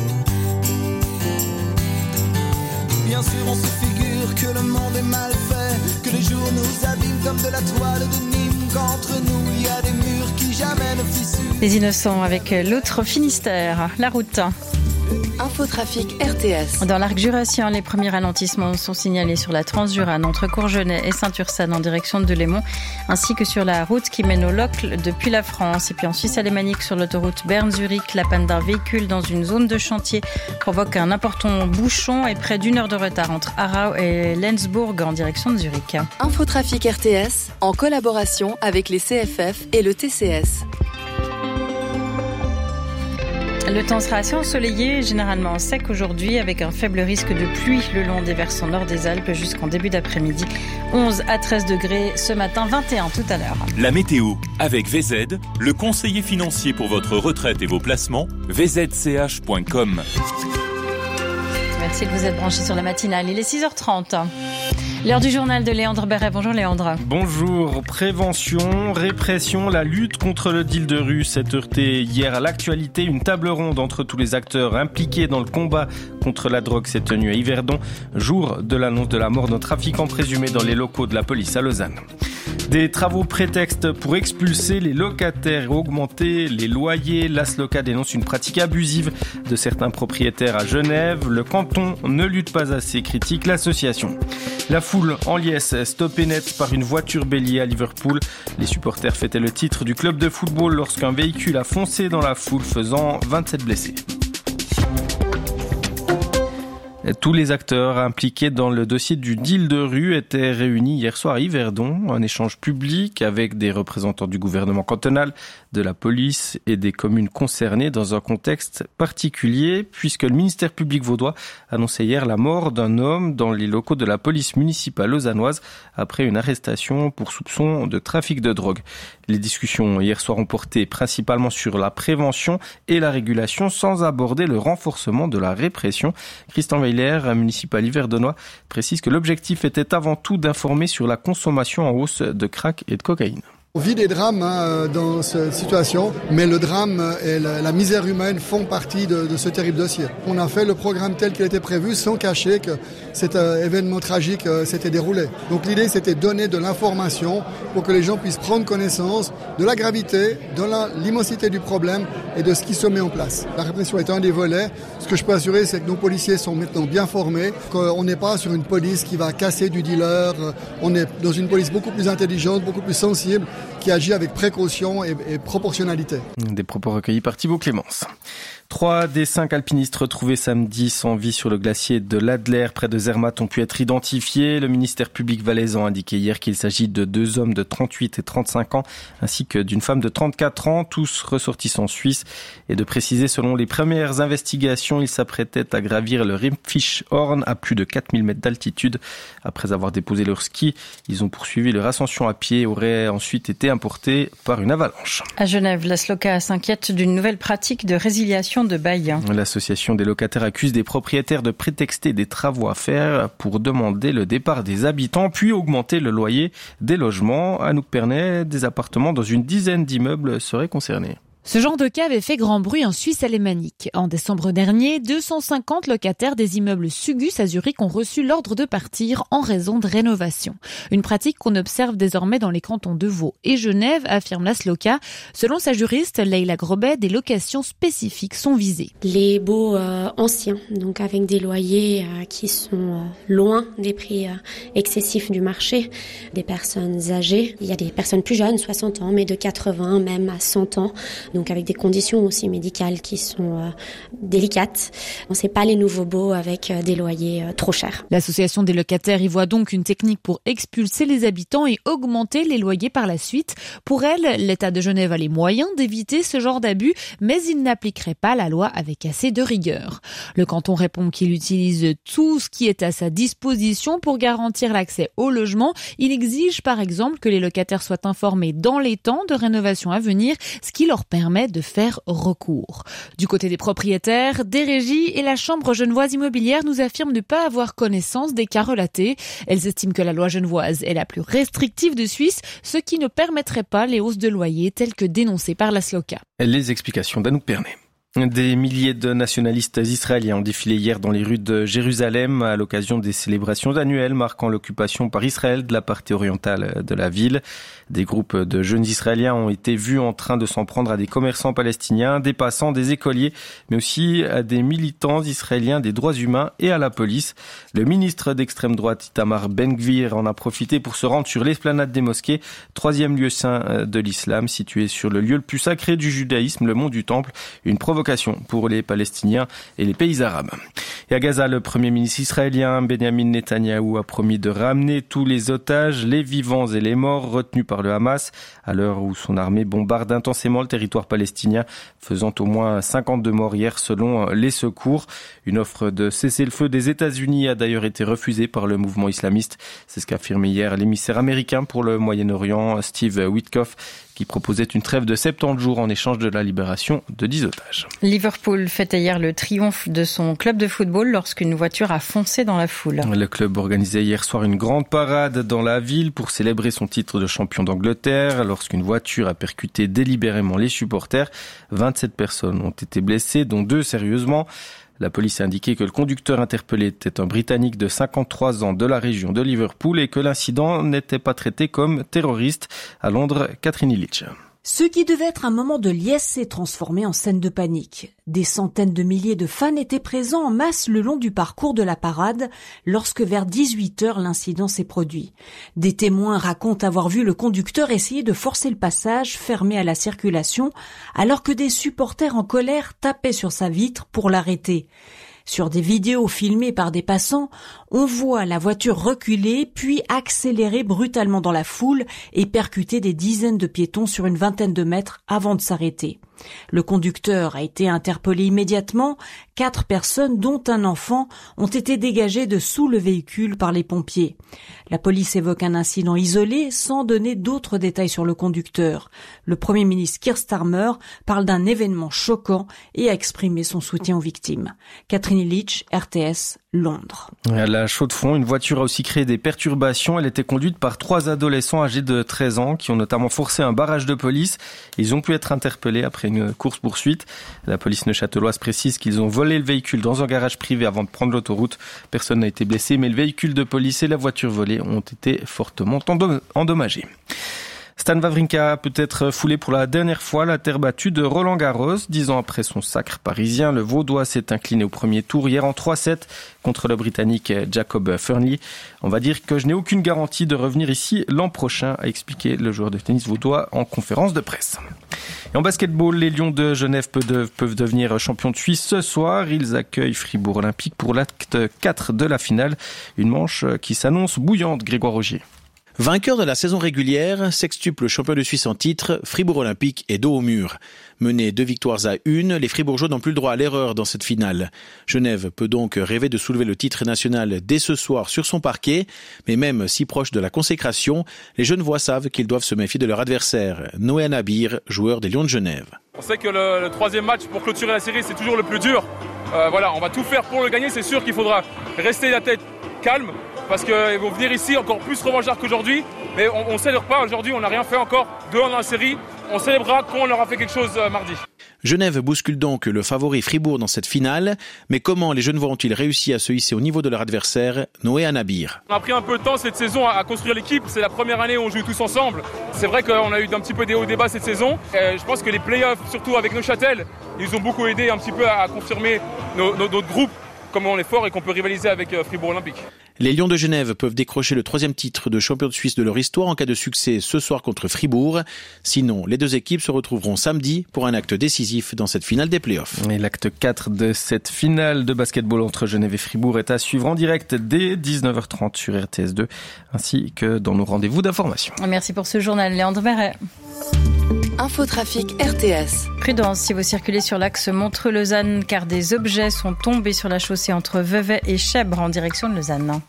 Bien sûr on se figure que le monde est mal fait, que les jours nous abîment comme de la toile de Nîmes, qu'entre nous il y a des murs qui jamais ne fissurent. Les Innocents avec l'autre Finistère, la route. Infotrafic RTS. Dans l'arc jurassien, les premiers ralentissements sont signalés sur la Transjurane entre Courgenay et Saint-Ursanne en direction de Lémont, ainsi que sur la route qui mène au Locle depuis la France. Et puis en Suisse alémanique, sur l'autoroute Berne-Zurich, la panne d'un véhicule dans une zone de chantier provoque un important bouchon et près d'1 heure de retard entre Aarau et Lenzburg en direction de Zurich. Infotrafic RTS en collaboration avec les CFF et le TCS. Le temps sera assez ensoleillé, généralement sec aujourd'hui, avec un faible risque de pluie le long des versants nord des Alpes jusqu'en début d'après-midi. 11 à 13 degrés ce matin, 21 tout à l'heure. La météo avec VZ, le conseiller financier pour votre retraite et vos placements, vzch.com. Merci de vous être branchés sur la matinale. Il est 6h30. L'heure du journal de Léandre Berret. Bonjour Léandre. Bonjour. Prévention, répression, la lutte contre le deal de rue s'est heurtée hier à l'actualité. Une table ronde entre tous les acteurs impliqués dans le combat contre la drogue s'est tenue à Yverdon, jour de l'annonce de la mort d'un trafiquant présumé dans les locaux de la police à Lausanne. Des travaux prétextes pour expulser les locataires et augmenter les loyers. L'Asloca dénonce une pratique abusive de certains propriétaires à Genève. Le canton ne lutte pas assez, critique l'association. La foule en liesse, stoppée net par une voiture bélier à Liverpool. Les supporters fêtaient le titre du club de football lorsqu'un véhicule a foncé dans la foule, faisant 27 blessés. Tous les acteurs impliqués dans le dossier du deal de rue étaient réunis hier soir à Yverdon. Un échange public avec des représentants du gouvernement cantonal, de la police et des communes concernées dans un contexte particulier puisque le ministère public vaudois annonçait hier la mort d'un homme dans les locaux de la police municipale lausannoise après une arrestation pour soupçon de trafic de drogue. Les discussions hier soir ont porté principalement sur la prévention et la régulation sans aborder le renforcement de la répression. Christian Weiler, municipal yverdonois, précise que l'objectif était avant tout d'informer sur la consommation en hausse de crack et de cocaïne. On vit des drames dans cette situation, mais le drame et la misère humaine font partie de ce terrible dossier. On a fait le programme tel qu'il était prévu sans cacher que cet événement tragique s'était déroulé. Donc l'idée c'était de donner de l'information pour que les gens puissent prendre connaissance de la gravité, de l'immensité du problème et de ce qui se met en place. La répression est un des volets. Ce que je peux assurer, c'est que nos policiers sont maintenant bien formés, qu'on n'est pas sur une police qui va casser du dealer. On est dans une police beaucoup plus intelligente, beaucoup plus sensible, qui agit avec précaution et proportionnalité. Des propos recueillis par Thibaut Clémence. 3 des 5 alpinistes retrouvés samedi sans vie sur le glacier de l'Adler près de Zermatt ont pu être identifiés. Le ministère public valaisan a indiqué hier qu'il s'agit de 2 hommes de 38 et 35 ans ainsi que d'une femme de 34 ans, tous ressortissants suisses. Et de préciser, selon les premières investigations, ils s'apprêtaient à gravir le Rimfischhorn à plus de 4000 mètres d'altitude. Après avoir déposé leur ski, ils ont poursuivi leur ascension à pied et auraient ensuite été emportés par une avalanche. À Genève, l'Asloca s'inquiète d'une nouvelle pratique de résiliation de bail. L'association des locataires accuse des propriétaires de prétexter des travaux à faire pour demander le départ des habitants, puis augmenter le loyer des logements. Anouk Pernet, des appartements dans une dizaine d'immeubles seraient concernés. Ce genre de cas avait fait grand bruit en Suisse alémanique. En décembre dernier, 250 locataires des immeubles Sugus à Zurich ont reçu l'ordre de partir en raison de rénovation. Une pratique qu'on observe désormais dans les cantons de Vaud et Genève, affirme l'Asloca. Selon sa juriste, Leila Grobet, des locations spécifiques sont visées. Les baux anciens, donc avec des loyers qui sont loin des prix excessifs du marché, des personnes âgées. Il y a des personnes plus jeunes, 60 ans, mais de 80, même à 100 ans. Donc avec des conditions aussi médicales qui sont délicates. On ne sait pas les nouveaux baux avec des loyers trop chers. L'association des locataires y voit donc une technique pour expulser les habitants et augmenter les loyers par la suite. Pour elle, l'État de Genève a les moyens d'éviter ce genre d'abus, mais il n'appliquerait pas la loi avec assez de rigueur. Le canton répond qu'il utilise tout ce qui est à sa disposition pour garantir l'accès au logement. Il exige par exemple que les locataires soient informés dans les temps de rénovation à venir, ce qui leur permet de faire recours. Du côté des propriétaires, des régies et la Chambre genevoise immobilière nous affirment ne pas avoir connaissance des cas relatés. Elles estiment que la loi genevoise est la plus restrictive de Suisse, ce qui ne permettrait pas les hausses de loyer telles que dénoncées par l'Asloca. Les explications d'Anouk Pernet. Des milliers de nationalistes israéliens ont défilé hier dans les rues de Jérusalem à l'occasion des célébrations annuelles marquant l'occupation par Israël de la partie orientale de la ville. Des groupes de jeunes Israéliens ont été vus en train de s'en prendre à des commerçants palestiniens, des passants, des écoliers, mais aussi à des militants israéliens des droits humains et à la police. Le ministre d'extrême droite Itamar Ben-Gvir en a profité pour se rendre sur l'esplanade des mosquées, 3e lieu saint de l'islam, situé sur le lieu le plus sacré du judaïsme, le mont du Temple. Une provocation pour les Palestiniens et les pays arabes. Et à Gaza, le premier ministre israélien Benjamin Netanyahou a promis de ramener tous les otages, les vivants et les morts retenus par le Hamas, à l'heure où son armée bombarde intensément le territoire palestinien, faisant au moins 52 morts hier selon les secours. Une offre de cessez-le-feu des États-Unis a d'ailleurs été refusée par le mouvement islamiste. C'est ce qu'a affirmé hier l'émissaire américain pour le Moyen-Orient, Steve Witkoff, qui proposait une trêve de 70 jours en échange de la libération de 10 otages. Liverpool fêtait hier le triomphe de son club de football lorsqu'une voiture a foncé dans la foule. Le club organisait hier soir une grande parade dans la ville pour célébrer son titre de champion d'Angleterre lorsqu'une voiture a percuté délibérément les supporters. 27 personnes ont été blessées, dont 2 sérieusement. La police a indiqué que le conducteur interpellé était un Britannique de 53 ans de la région de Liverpool et que l'incident n'était pas traité comme terroriste. À Londres, Catherine Illich. Ce qui devait être un moment de liesse s'est transformé en scène de panique. Des centaines de milliers de fans étaient présents en masse le long du parcours de la parade lorsque vers 18h l'incident s'est produit. Des témoins racontent avoir vu le conducteur essayer de forcer le passage fermé à la circulation alors que des supporters en colère tapaient sur sa vitre pour l'arrêter. Sur des vidéos filmées par des passants, on voit la voiture reculer puis accélérer brutalement dans la foule et percuter des dizaines de piétons sur une vingtaine de mètres avant de s'arrêter. Le conducteur a été interpellé immédiatement. 4 personnes, dont un enfant, ont été dégagées de sous le véhicule par les pompiers. La police évoque un incident isolé sans donner d'autres détails sur le conducteur. Le Premier ministre Keir Starmer parle d'un événement choquant et a exprimé son soutien aux victimes. Catherine Illich, RTS, Londres. À la Chaux-de-Fonds, une voiture a aussi créé des perturbations. Elle était conduite par 3 adolescents âgés de 13 ans qui ont notamment forcé un barrage de police. Ils ont pu être interpellés après une course-poursuite. La police neuchâteloise précise qu'ils ont volé le véhicule dans un garage privé avant de prendre l'autoroute. Personne n'a été blessé, mais le véhicule de police et la voiture volée ont été fortement endommagés. Stan Wawrinka a peut-être foulé pour la dernière fois la terre battue de Roland Garros. 10 ans après son sacre parisien, le Vaudois s'est incliné au premier tour hier en 3-7 contre le Britannique Jacob Fernley. On va dire que je n'ai aucune garantie de revenir ici l'an prochain, a expliqué le joueur de tennis vaudois en conférence de presse. Et en basketball, les Lions de Genève peuvent devenir champions de Suisse ce soir. Ils accueillent Fribourg Olympique pour l'acte 4 de la finale. Une manche qui s'annonce bouillante, Grégoire Rogier. Vainqueur de la saison régulière, sextuple champion de Suisse en titre, Fribourg Olympique est dos au mur. Menés 2 victoires à 1, les Fribourgeois n'ont plus le droit à l'erreur dans cette finale. Genève peut donc rêver de soulever le titre national dès ce soir sur son parquet, mais même si proche de la consécration, les Genevois savent qu'ils doivent se méfier de leur adversaire, Noé Nabir, joueur des Lions de Genève. On sait que le 3e match pour clôturer la série, c'est toujours le plus dur. On va tout faire pour le gagner, c'est sûr qu'il faudra rester la tête calme, parce qu'ils vont venir ici encore plus revanchards qu'aujourd'hui. Mais on ne célèbre pas aujourd'hui, on n'a rien fait encore. 2-1 dans la série, on célébrera quand on aura fait quelque chose mardi. Genève bouscule donc le favori Fribourg dans cette finale. Mais comment les Genevois ont-ils réussi à se hisser au niveau de leur adversaire, Noé Nabir? On a pris un peu de temps cette saison à construire l'équipe. C'est la première année où on joue tous ensemble. C'est vrai qu'on a eu un petit peu des hauts et des bas cette saison. Je pense que les playoffs, surtout avec Neuchâtel, ils ont beaucoup aidé un petit peu à confirmer notre groupe, comment on est fort et qu'on peut rivaliser avec Fribourg Olympique. Les Lions de Genève peuvent décrocher le 3e titre de champion de Suisse de leur histoire en cas de succès ce soir contre Fribourg. Sinon, les 2 équipes se retrouveront samedi pour un acte décisif dans cette finale des playoffs. Et l'acte 4 de cette finale de basketball entre Genève et Fribourg est à suivre en direct dès 19h30 sur RTS2 ainsi que dans nos rendez-vous d'information. Merci pour ce journal, Léandre Marais. Infotrafic RTS. Prudence si vous circulez sur l'axe Montreux-Lausanne car des objets sont tombés sur la chaussée entre Vevey et Chèvre en direction de Lausanne.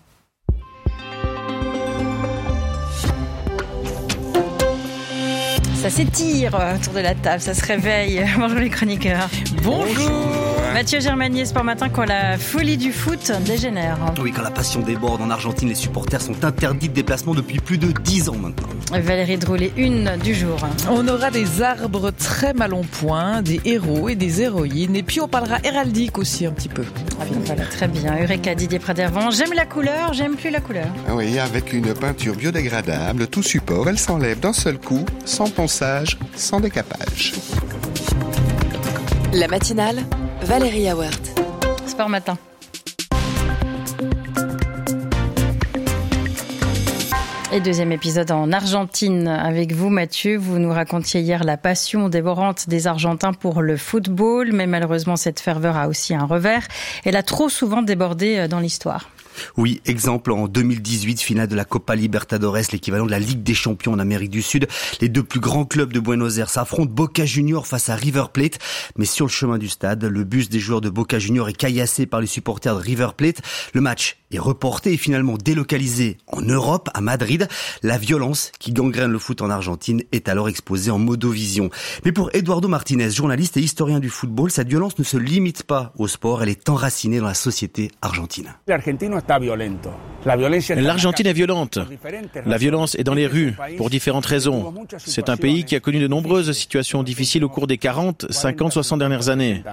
Ça s'étire autour de la table, ça se réveille. Bonjour les chroniqueurs. Bonjour. Mathieu Germanier, Sport Matin, quand la folie du foot dégénère. Oui, quand la passion déborde en Argentine, les supporters sont interdits de déplacement depuis plus de 10 ans maintenant. Valérie Droulet, une du jour. On aura des arbres très mal en point, des héros et des héroïnes. Et puis on parlera héraldique aussi un petit peu. Voilà, très bien. Eureka, Didier Pradervan. J'aime la couleur, j'aime plus la couleur. Oui, avec une peinture biodégradable, tout support, elle s'enlève d'un seul coup, sans ponçage, sans décapage. La matinale, Valérie Awert. Sport Matin. Et deuxième épisode en Argentine avec vous, Mathieu. Vous nous racontiez hier la passion dévorante des Argentins pour le football, mais malheureusement cette ferveur a aussi un revers. Elle a trop souvent débordé dans l'histoire. Oui, exemple en 2018, finale de la Copa Libertadores, l'équivalent de la Ligue des Champions en Amérique du Sud. Les deux plus grands clubs de Buenos Aires s'affrontent, Boca Juniors face à River Plate. Mais sur le chemin du stade, le bus des joueurs de Boca Juniors est caillassé par les supporters de River Plate. Le match est reporté et finalement délocalisé en Europe, à Madrid. La violence qui gangrène le foot en Argentine est alors exposée en modovision. Mais pour Eduardo Martinez, journaliste et historien du football, cette violence ne se limite pas au sport, elle est enracinée dans la société argentine. L'Argentine est violente. La violence est dans les rues, pour différentes raisons. C'est un pays qui a connu de nombreuses situations difficiles au cours des 40, 50, 60 dernières années.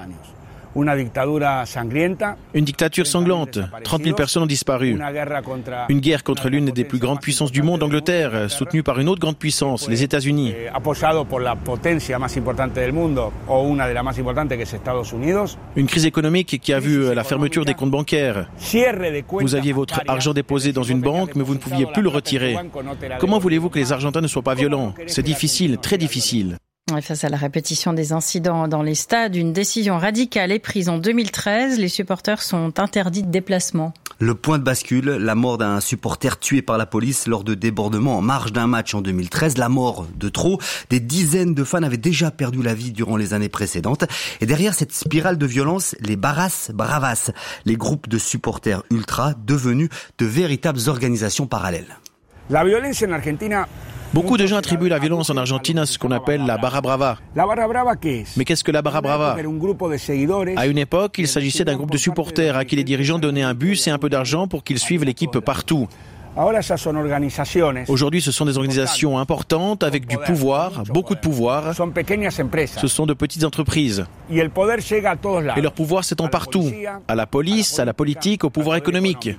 Une dictature sanglante. 30 000 personnes ont disparu. Une guerre contre l'une des plus grandes puissances du monde, l'Angleterre, soutenue par une autre grande puissance, les États-Unis. Une crise économique qui a vu la fermeture des comptes bancaires. Vous aviez votre argent déposé dans une banque, mais vous ne pouviez plus le retirer. Comment voulez-vous que les Argentins ne soient pas violents ? C'est difficile, très difficile. Face à la répétition des incidents dans les stades, une décision radicale est prise en 2013. Les supporters sont interdits de déplacement. Le point de bascule, la mort d'un supporter tué par la police lors de débordements en marge d'un match en 2013. La mort de trop. Des dizaines de fans avaient déjà perdu la vie durant les années précédentes. Et derrière cette spirale de violence, les barras bravas, les groupes de supporters ultra devenus de véritables organisations parallèles. La violence en Argentina... Beaucoup de gens attribuent la violence en Argentine à ce qu'on appelle la barra brava. Mais qu'est-ce que la barra brava ? À une époque, il s'agissait d'un groupe de supporters à qui les dirigeants donnaient un bus et un peu d'argent pour qu'ils suivent l'équipe partout. Aujourd'hui, ce sont des organisations importantes avec du pouvoir, beaucoup de pouvoir. Ce sont de petites entreprises. Et leur pouvoir s'étend partout, à la police, à la politique, au pouvoir économique.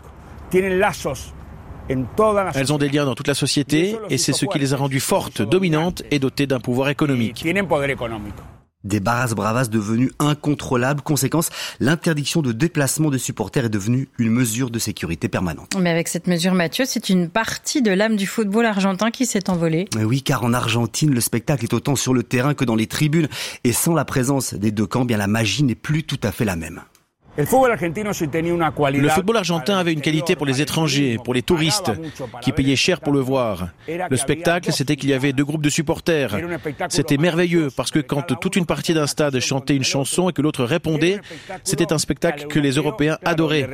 Elles ont des liens dans toute la société et c'est ce qui les a rendues fortes, dominantes et dotées d'un pouvoir économique. Des barras bravas devenues incontrôlables. Conséquence, l'interdiction de déplacement de supporters est devenue une mesure de sécurité permanente. Mais avec cette mesure, Mathieu, c'est une partie de l'âme du football argentin qui s'est envolée. Oui, car en Argentine, le spectacle est autant sur le terrain que dans les tribunes. Et sans la présence des deux camps, bien la magie n'est plus tout à fait la même. Le football argentin avait une qualité pour les étrangers, pour les touristes, qui payaient cher pour le voir. Le spectacle, c'était qu'il y avait deux groupes de supporters. C'était merveilleux, parce que quand toute une partie d'un stade chantait une chanson et que l'autre répondait, c'était un spectacle que les Européens adoraient.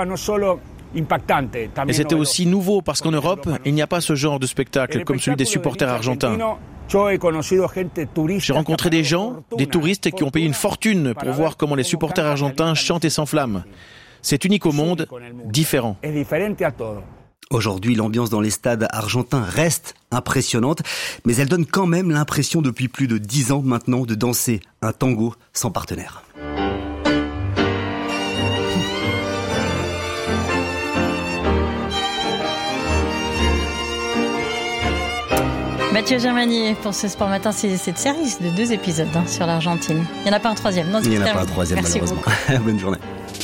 Et c'était aussi nouveau, parce qu'en Europe, il n'y a pas ce genre de spectacle comme celui des supporters argentins. J'ai rencontré des gens, des touristes qui ont payé une fortune pour voir comment les supporters argentins chantent et s'enflamment. C'est unique au monde, différent. Aujourd'hui, l'ambiance dans les stades argentins reste impressionnante, mais elle donne quand même l'impression depuis plus de 10 ans maintenant de danser un tango sans partenaire. Mathieu Germanier, pour ce Sport Matin, c'est cette série de 2 épisodes sur l'Argentine. Il n'y en a pas un troisième. Non, il n'y en a pas un troisième, malheureusement. Bonne journée.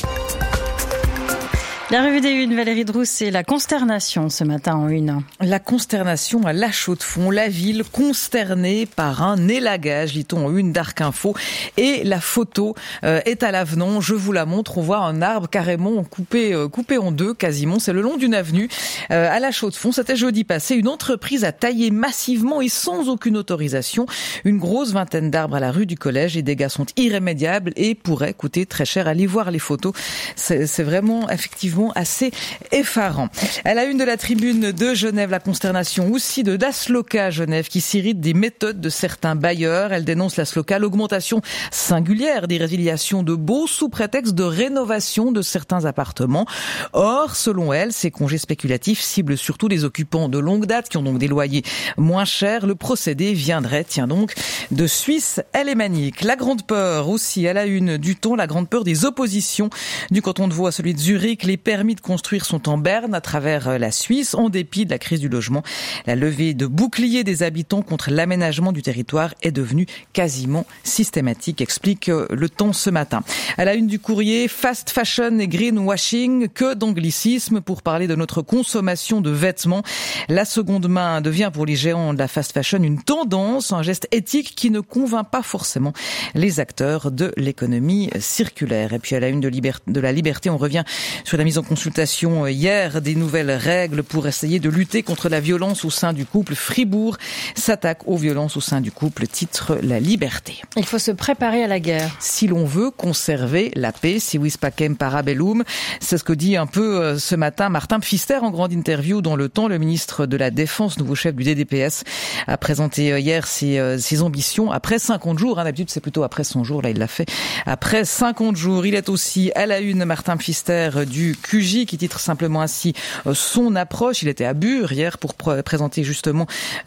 La revue des Unes, Valérie Drousse, c'est la consternation ce matin en une. La consternation à La Chaux-de-Fonds, la ville consternée par un élagage, lit-on en une d'Arc Info. Et la photo est à l'avenant, je vous la montre, on voit un arbre carrément coupé en deux quasiment, c'est le long d'une avenue à La Chaux-de-Fonds. C'était jeudi passé, une entreprise a taillé massivement et sans aucune autorisation une grosse vingtaine d'arbres à la rue du Collège. Les dégâts sont irrémédiables et pourraient coûter très cher. Allez voir les photos, c'est vraiment effectivement souvent assez effarants. À la une de la tribune de Genève, la consternation aussi de Dasloca Genève qui s'irrite des méthodes de certains bailleurs. Elle dénonce l'augmentation singulière des résiliations de baux sous prétexte de rénovation de certains appartements. Or, selon elle, ces congés spéculatifs ciblent surtout les occupants de longue date qui ont donc des loyers moins chers. Le procédé viendrait, donc, de Suisse alémanique. La grande peur aussi à la une du Temps, la grande peur des oppositions du canton de Vaud à celui de Zurich. Les permis de construire sont en berne à travers la Suisse en dépit de la crise du logement. La levée de boucliers des habitants contre l'aménagement du territoire est devenue quasiment systématique, explique le Temps ce matin. À la une du Courrier, fast fashion et greenwashing, que d'anglicisme pour parler de notre consommation de vêtements. La seconde main devient pour les géants de la fast fashion une tendance, un geste éthique qui ne convainc pas forcément les acteurs de l'économie circulaire. Et puis à la une de la liberté, on revient sur la mise en consultation hier des nouvelles règles pour essayer de lutter contre la violence au sein du couple. Fribourg s'attaque aux violences au sein du couple, titre La Liberté. Il faut se préparer à la guerre. Si l'on veut conserver la paix, si vis pacem parabellum, c'est ce que dit un peu ce matin Martin Pfister en grande interview dans Le Temps. Le ministre de la Défense, nouveau chef du DDPS, a présenté hier ses ambitions après 50 jours. D'habitude, c'est plutôt après 100 jours. Là, il l'a fait après 50 jours. Il est aussi à la une, Martin Pfister, du QJ, qui titre simplement ainsi son approche. Il était à Bure hier pour présenter justement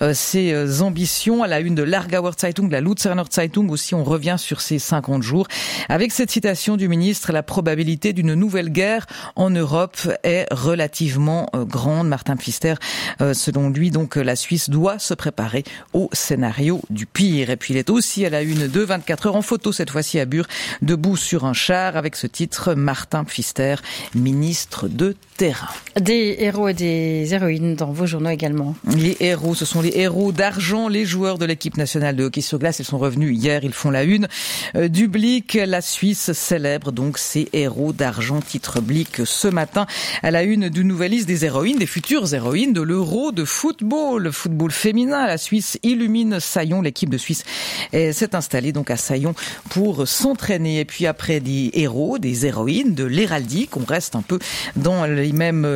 ses ambitions. À la une de l'Aargauer Zeitung, de la Luzerner Zeitung aussi, on revient sur ces 50 jours. Avec cette citation du ministre, la probabilité d'une nouvelle guerre en Europe est relativement grande. Martin Pfister, selon lui, donc, la Suisse doit se préparer au scénario du pire. Et puis il est aussi à la une de 24 heures en photo, cette fois-ci à Bure, debout sur un char, avec ce titre, Martin Pfister, ministre de terrain. Des héros et des héroïnes dans vos journaux également. Les héros, ce sont les héros d'argent, les joueurs de l'équipe nationale de hockey sur glace. Ils sont revenus hier, ils font la une du Blick. La Suisse célèbre donc ses héros d'argent, titre Blick ce matin. À la une d'une nouvelle liste des héroïnes, des futures héroïnes de l'Euro de football, le football féminin. La Suisse illumine Saillon, l'équipe de Suisse s'est installée donc à Saillon pour s'entraîner. Et puis après des héros, des héroïnes, de l'héraldique, on reste un peu dans le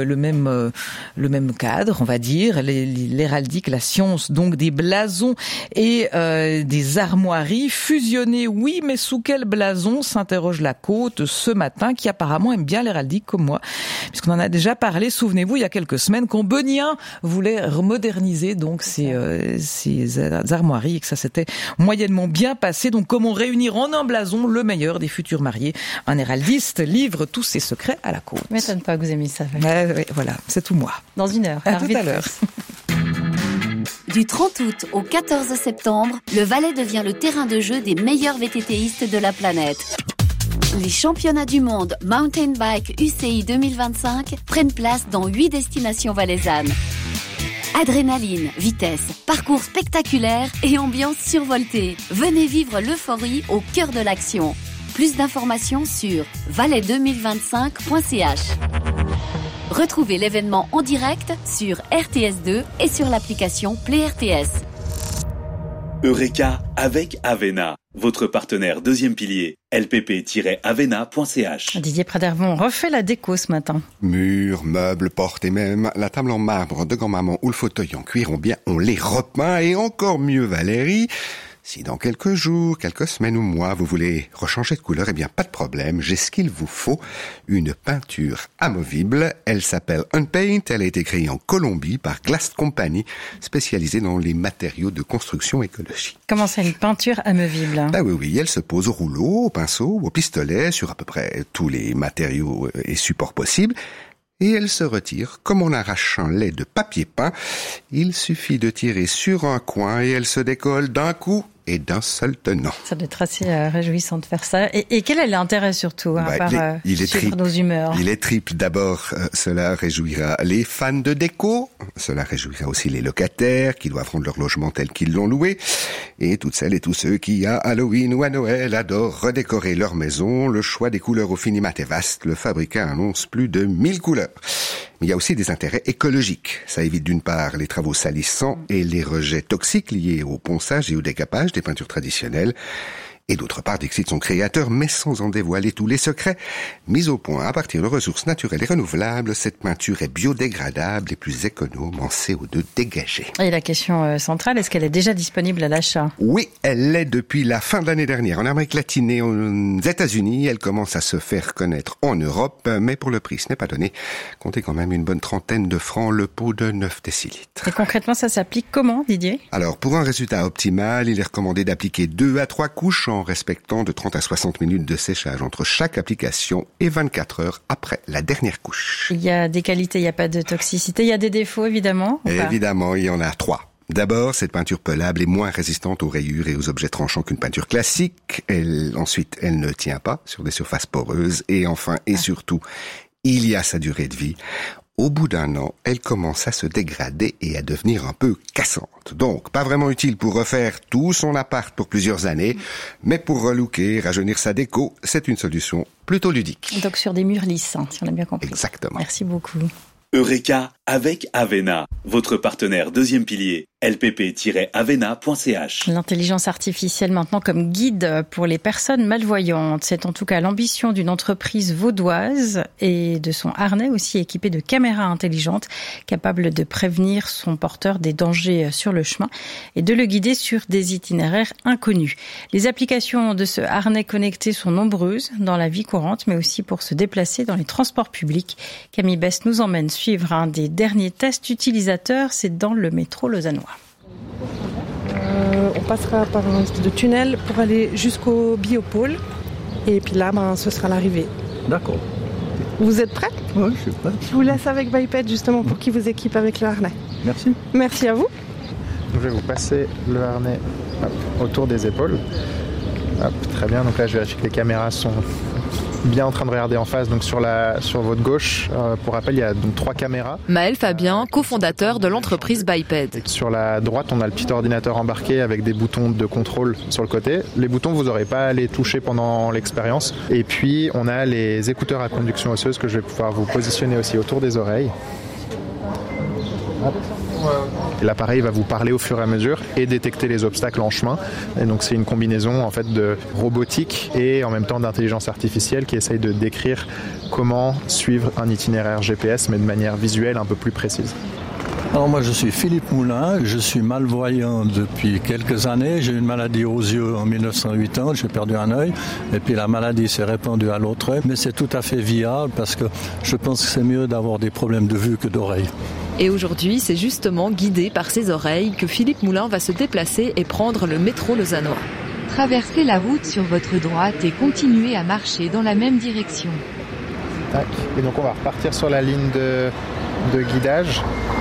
même cadre, on va dire. L'héraldique, la science donc des blasons et des armoiries fusionnées. Oui, mais sous quel blason, s'interroge la Côte ce matin, qui apparemment aime bien l'héraldique comme moi, puisqu'on en a déjà parlé, souvenez-vous, il y a quelques semaines, quand Benien voulait moderniser donc ces armoiries et que ça s'était moyennement bien passé. Donc comment réunir en un blason le meilleur des futurs mariés? Un héraldiste livre tous ses secrets à la Côte. Je m'étonne pas que vous aimiez ça. Ouais, voilà, c'est tout moi. Dans une heure. À tout à l'heure. Du 30 août au 14 septembre, le Valais devient le terrain de jeu des meilleurs VTTistes de la planète. Les championnats du monde Mountain Bike UCI 2025 prennent place dans 8 destinations valaisannes. Adrénaline, vitesse, parcours spectaculaire et ambiance survoltée. Venez vivre l'euphorie au cœur de l'action. Plus d'informations sur valais2025.ch. Retrouvez l'événement en direct sur RTS2 et sur l'application Play RTS. Eureka avec Avena, votre partenaire deuxième pilier, lpp-avena.ch. Didier Pradervon refait la déco ce matin. Murs, meubles, portes et même la table en marbre de grand-maman ou le fauteuil en cuir, on les repeint et encore mieux Valérie. Si dans quelques jours, quelques semaines ou mois, vous voulez rechanger de couleur, eh bien pas de problème, j'ai ce qu'il vous faut, une peinture amovible. Elle s'appelle Unpaint, elle a été créée en Colombie par Glass Company, spécialisée dans les matériaux de construction écologique. Comment c'est une peinture amovible? Oui, elle se pose au rouleau, au pinceau, au pistolet, sur à peu près tous les matériaux et supports possibles. Et elle se retire comme on arrache un lait de papier peint. Il suffit de tirer sur un coin et elle se décolle d'un coup et d'un seul tenant. Ça doit être assez réjouissant de faire ça. Et quel est l'intérêt surtout, à part suivre nos humeurs? Il est triple. D'abord, cela réjouira les fans de déco. Cela réjouira aussi les locataires qui doivent rendre leur logement tel qu'ils l'ont loué. Et toutes celles et tous ceux qui, à Halloween ou à Noël, adorent redécorer leur maison. Le choix des couleurs au finimat est vaste. Le fabricant annonce plus de 1000 couleurs. Mais il y a aussi des intérêts écologiques. Ça évite d'une part les travaux salissants et les rejets toxiques liés au ponçage et au décapage des peintures traditionnelles. Et d'autre part, dixit son créateur, mais sans en dévoiler tous les secrets. Mise au point à partir de ressources naturelles et renouvelables, cette peinture est biodégradable et plus économe en CO2 dégagé. Et la question centrale, est-ce qu'elle est déjà disponible à l'achat ? Oui, elle l'est depuis la fin de l'année dernière. En Amérique latine et aux États-Unis, elle commence à se faire connaître en Europe, mais pour le prix, ce n'est pas donné. Comptez quand même une bonne trentaine de francs le pot de 9 décilitres. Et concrètement, ça s'applique comment, Didier ? Alors, pour un résultat optimal, il est recommandé d'appliquer 2 à 3 couches en respectant de 30 à 60 minutes de séchage entre chaque application et 24 heures après la dernière couche. Il y a des qualités, il n'y a pas de toxicité, il y a des défauts évidemment. Évidemment, il y en a 3. D'abord, cette peinture pelable est moins résistante aux rayures et aux objets tranchants qu'une peinture classique. Ensuite, elle ne tient pas sur des surfaces poreuses. Et enfin, et surtout, il y a sa durée de vie. Au bout d'un an, elle commence à se dégrader et à devenir un peu cassante. Donc, pas vraiment utile pour refaire tout son appart pour plusieurs années, mais pour relooker, rajeunir sa déco, c'est une solution plutôt ludique. Donc sur des murs lisses, si on a bien compris. Exactement. Merci beaucoup. Eureka avec Avena, votre partenaire deuxième pilier, lpp-avena.ch. L'intelligence artificielle maintenant comme guide pour les personnes malvoyantes. C'est en tout cas l'ambition d'une entreprise vaudoise et de son harnais aussi équipé de caméras intelligentes capables de prévenir son porteur des dangers sur le chemin et de le guider sur des itinéraires inconnus. Les applications de ce harnais connecté sont nombreuses dans la vie courante mais aussi pour se déplacer dans les transports publics. Camille Best nous emmène suivre un des derniers tests utilisateurs, c'est dans le métro lausannois. On passera par un espèce de tunnel pour aller jusqu'au biopôle et puis là, ce sera l'arrivée. D'accord. Vous êtes prêts ? Oui, je suis prêt. Je vous laisse avec Biped justement pour qu'il vous équipe avec le harnais. Merci. Merci à vous. Je vais vous passer le harnais autour des épaules. Très bien, donc là je vérifie que les caméras sont bien en train de regarder en face, donc sur votre gauche. Pour rappel, il y a donc 3 caméras. Maël Fabien, cofondateur de l'entreprise Biped. Sur la droite, on a le petit ordinateur embarqué avec des boutons de contrôle sur le côté. Les boutons, vous n'aurez pas à les toucher pendant l'expérience. Et puis, on a les écouteurs à conduction osseuse que je vais pouvoir vous positionner aussi autour des oreilles. Et l'appareil va vous parler au fur et à mesure et détecter les obstacles en chemin. Et donc c'est une combinaison en fait de robotique et en même temps d'intelligence artificielle qui essaye de décrire comment suivre un itinéraire GPS mais de manière visuelle un peu plus précise. Alors moi je suis Philippe Moulin, je suis malvoyant depuis quelques années, j'ai eu une maladie aux yeux en 1980, j'ai perdu un œil et puis la maladie s'est répandue à l'autre œil, mais c'est tout à fait viable parce que je pense que c'est mieux d'avoir des problèmes de vue que d'oreille. Et aujourd'hui, c'est justement guidé par ses oreilles que Philippe Moulin va se déplacer et prendre le métro lausannois. Traversez la route sur votre droite et continuez à marcher dans la même direction. Tac. Et donc on va repartir sur la ligne de guidage.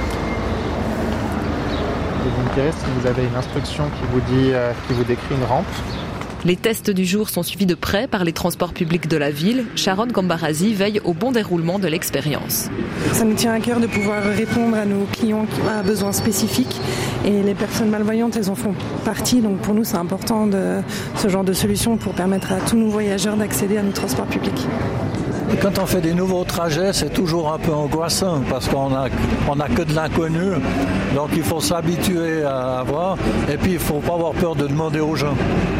Et vous me direz si vous avez une instruction qui vous décrit une rampe. Les tests du jour sont suivis de près par les transports publics de la ville. Sharon Gambarazi veille au bon déroulement de l'expérience. Ça nous tient à cœur de pouvoir répondre à nos clients qui ont besoins spécifiques et les personnes malvoyantes, elles en font partie. Donc pour nous, c'est important de ce genre de solution pour permettre à tous nos voyageurs d'accéder à nos transports publics. Et quand on fait des nouveaux trajets, c'est toujours un peu angoissant parce qu'on a que de l'inconnu. Donc il faut s'habituer à avoir et puis il ne faut pas avoir peur de demander aux gens.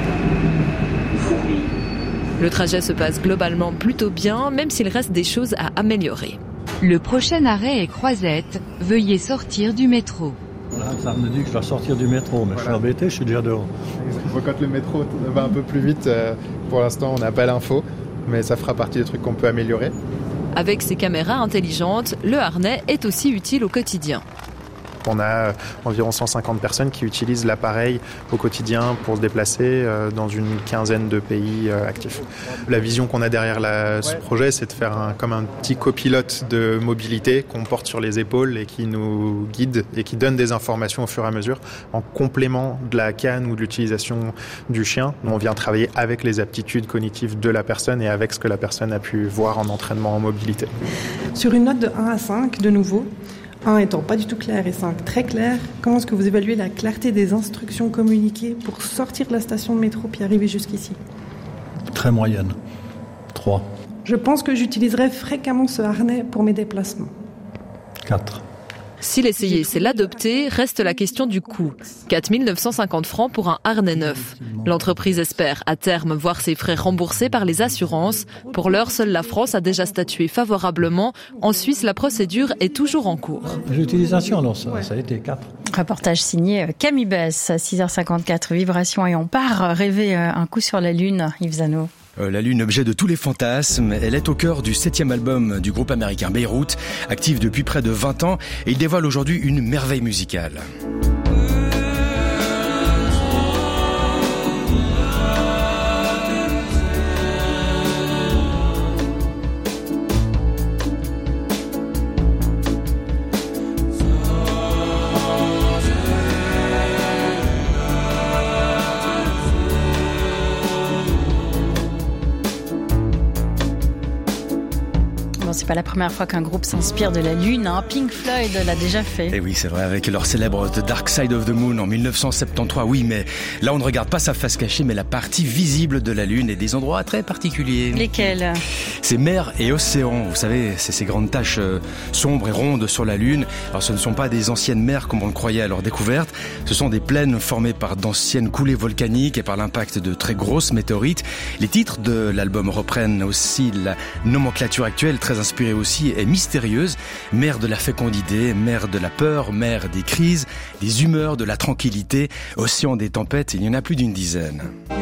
Le trajet se passe globalement plutôt bien, même s'il reste des choses à améliorer. Le prochain arrêt est Croisette. Veuillez sortir du métro. Voilà, ça me dit que je dois sortir du métro, mais je suis embêté, je suis déjà dehors. Quand le métro va un peu plus vite, pour l'instant on n'a pas l'info, mais ça fera partie des trucs qu'on peut améliorer. Avec ses caméras intelligentes, le harnais est aussi utile au quotidien. On a environ 150 personnes qui utilisent l'appareil au quotidien pour se déplacer dans une quinzaine de pays actifs. La vision qu'on a derrière ce projet, c'est de faire comme un petit copilote de mobilité qu'on porte sur les épaules et qui nous guide et qui donne des informations au fur et à mesure en complément de la canne ou de l'utilisation du chien. On vient travailler avec les aptitudes cognitives de la personne et avec ce que la personne a pu voir en entraînement en mobilité. Sur une note de 1 à 5, de nouveau, 1 étant pas du tout clair et 5 très clair, comment est-ce que vous évaluez la clarté des instructions communiquées pour sortir de la station de métro puis arriver jusqu'ici ? Très moyenne. 3. Je pense que j'utiliserai fréquemment ce harnais pour mes déplacements. 4. Si l'essayer, c'est l'adopter, reste la question du coût. 4 950 francs pour un harnais neuf. L'entreprise espère à terme voir ses frais remboursés par les assurances. Pour l'heure, seule la France a déjà statué favorablement. En Suisse, la procédure est toujours en cours. L'utilisation, alors ça a été 4. Reportage signé Camille Bess, 6h54, Vibration, et on part rêver un coup sur la Lune, Yves Zano. La Lune, objet de tous les fantasmes, elle est au cœur du 7e album du groupe américain Beyrouth, actif depuis près de 20 ans, et il dévoile aujourd'hui une merveille musicale. C'est pas la première fois qu'un groupe s'inspire de la Lune, hein. Pink Floyd l'a déjà fait. Et oui, c'est vrai, avec leur célèbre The Dark Side of the Moon en 1973. Oui, mais là, on ne regarde pas sa face cachée, mais la partie visible de la Lune et des endroits très particuliers. Lesquels ? C'est mer et océan. Vous savez, c'est ces grandes taches sombres et rondes sur la Lune. Alors, ce ne sont pas des anciennes mers comme on le croyait à leur découverte. Ce sont des plaines formées par d'anciennes coulées volcaniques et par l'impact de très grosses météorites. Les titres de l'album reprennent aussi la nomenclature actuelle, très inspirée aussi et mystérieuse. Mer de la fécondité, mer de la peur, mer des crises, des humeurs, de la tranquillité, océan des tempêtes, il y en a plus d'une dizaine.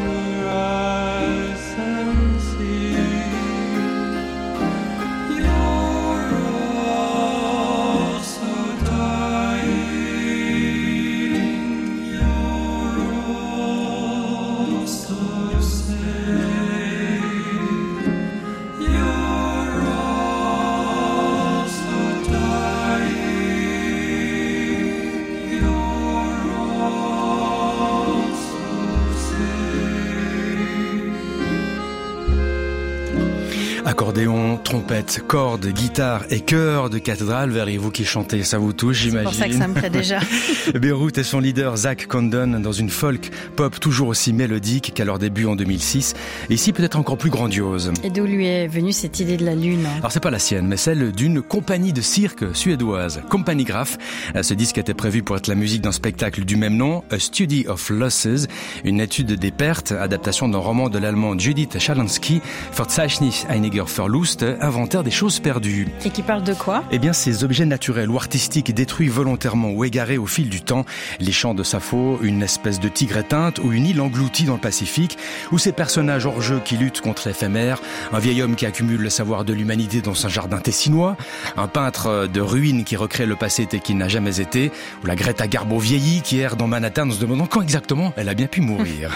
Accordéon, trompette, cordes, guitare et chœur de cathédrale, verriez-vous qui chantez, ça vous touche, j'imagine. C'est pour ça que ça me plaît déjà. Beyrouth et son leader Zach Condon dans une folk pop toujours aussi mélodique qu'à leur début en 2006, et ici peut-être encore plus grandiose. Et d'où lui est venue cette idée de la Lune ? Alors c'est pas la sienne, mais celle d'une compagnie de cirque suédoise, Company Graph. Ce disque était prévu pour être la musique d'un spectacle du même nom, A Study of Losses, une étude des pertes, adaptation d'un roman de l'allemand Judith Schalansky, Verzeichnis einiger Verlust, inventaire des choses perdues. Et qui parle de quoi ? Eh bien, ces objets naturels ou artistiques détruits volontairement ou égarés au fil du temps, les champs de Sappho, une espèce de tigre éteinte ou une île engloutie dans le Pacifique, ou ces personnages hors jeu qui luttent contre l'éphémère, un vieil homme qui accumule le savoir de l'humanité dans un jardin tessinois, un peintre de ruines qui recrée le passé tel qu'il n'a jamais été, ou la Greta Garbo vieillie qui erre dans Manhattan en se demandant quand exactement elle a bien pu mourir.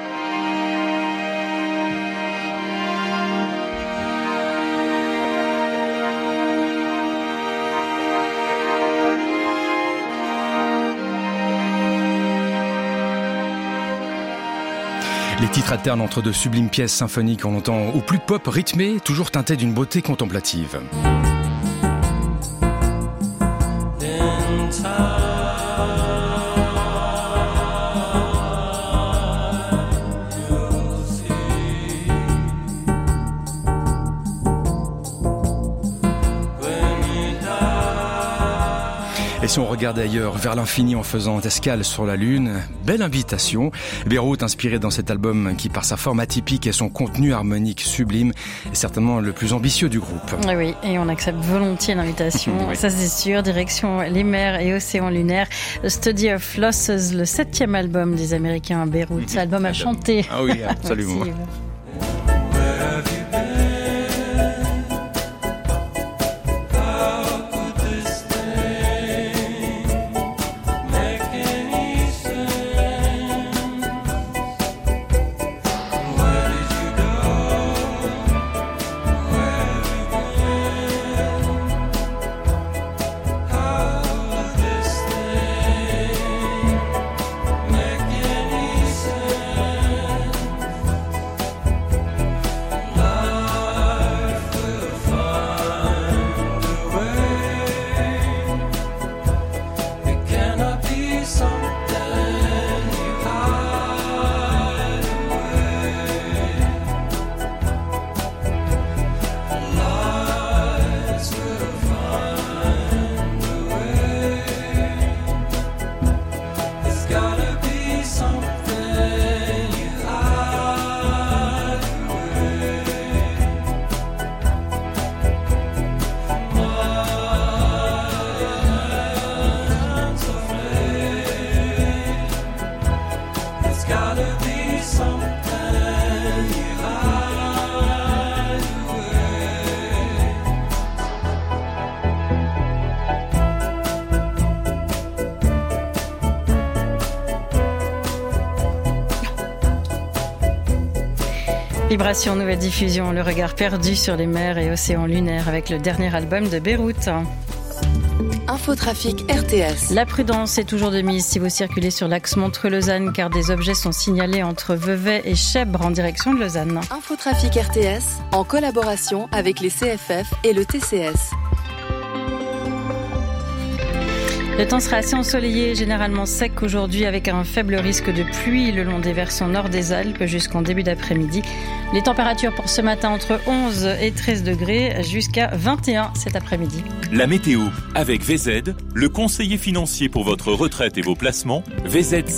Les titres alternent entre de sublimes pièces symphoniques on l'entend, ou plus pop rythmées, toujours teintées d'une beauté contemplative. Et si on regarde ailleurs, vers l'infini en faisant escale sur la Lune, belle invitation. Beyrouth, inspiré dans cet album qui, par sa forme atypique et son contenu harmonique sublime, est certainement le plus ambitieux du groupe. Oui, et on accepte volontiers l'invitation, oui. Ça c'est sûr. Direction les mers et océans lunaires. The Study of Losses, le 7e album des Américains à Beyrouth. Cet album à chanter. Ah oui, absolument. Vibration, nouvelle diffusion, le regard perdu sur les mers et océans lunaires avec le dernier album de Beyrouth. Infotrafic RTS. La prudence est toujours de mise si vous circulez sur l'axe Montreux-Lausanne car des objets sont signalés entre Vevey et Chèvres en direction de Lausanne. Infotrafic RTS en collaboration avec les CFF et le TCS. Le temps sera assez ensoleillé, généralement sec aujourd'hui avec un faible risque de pluie le long des versants nord des Alpes jusqu'en début d'après-midi. Les températures pour ce matin entre 11 et 13 degrés jusqu'à 21 cet après-midi. La météo avec VZ, le conseiller financier pour votre retraite et vos placements, VZ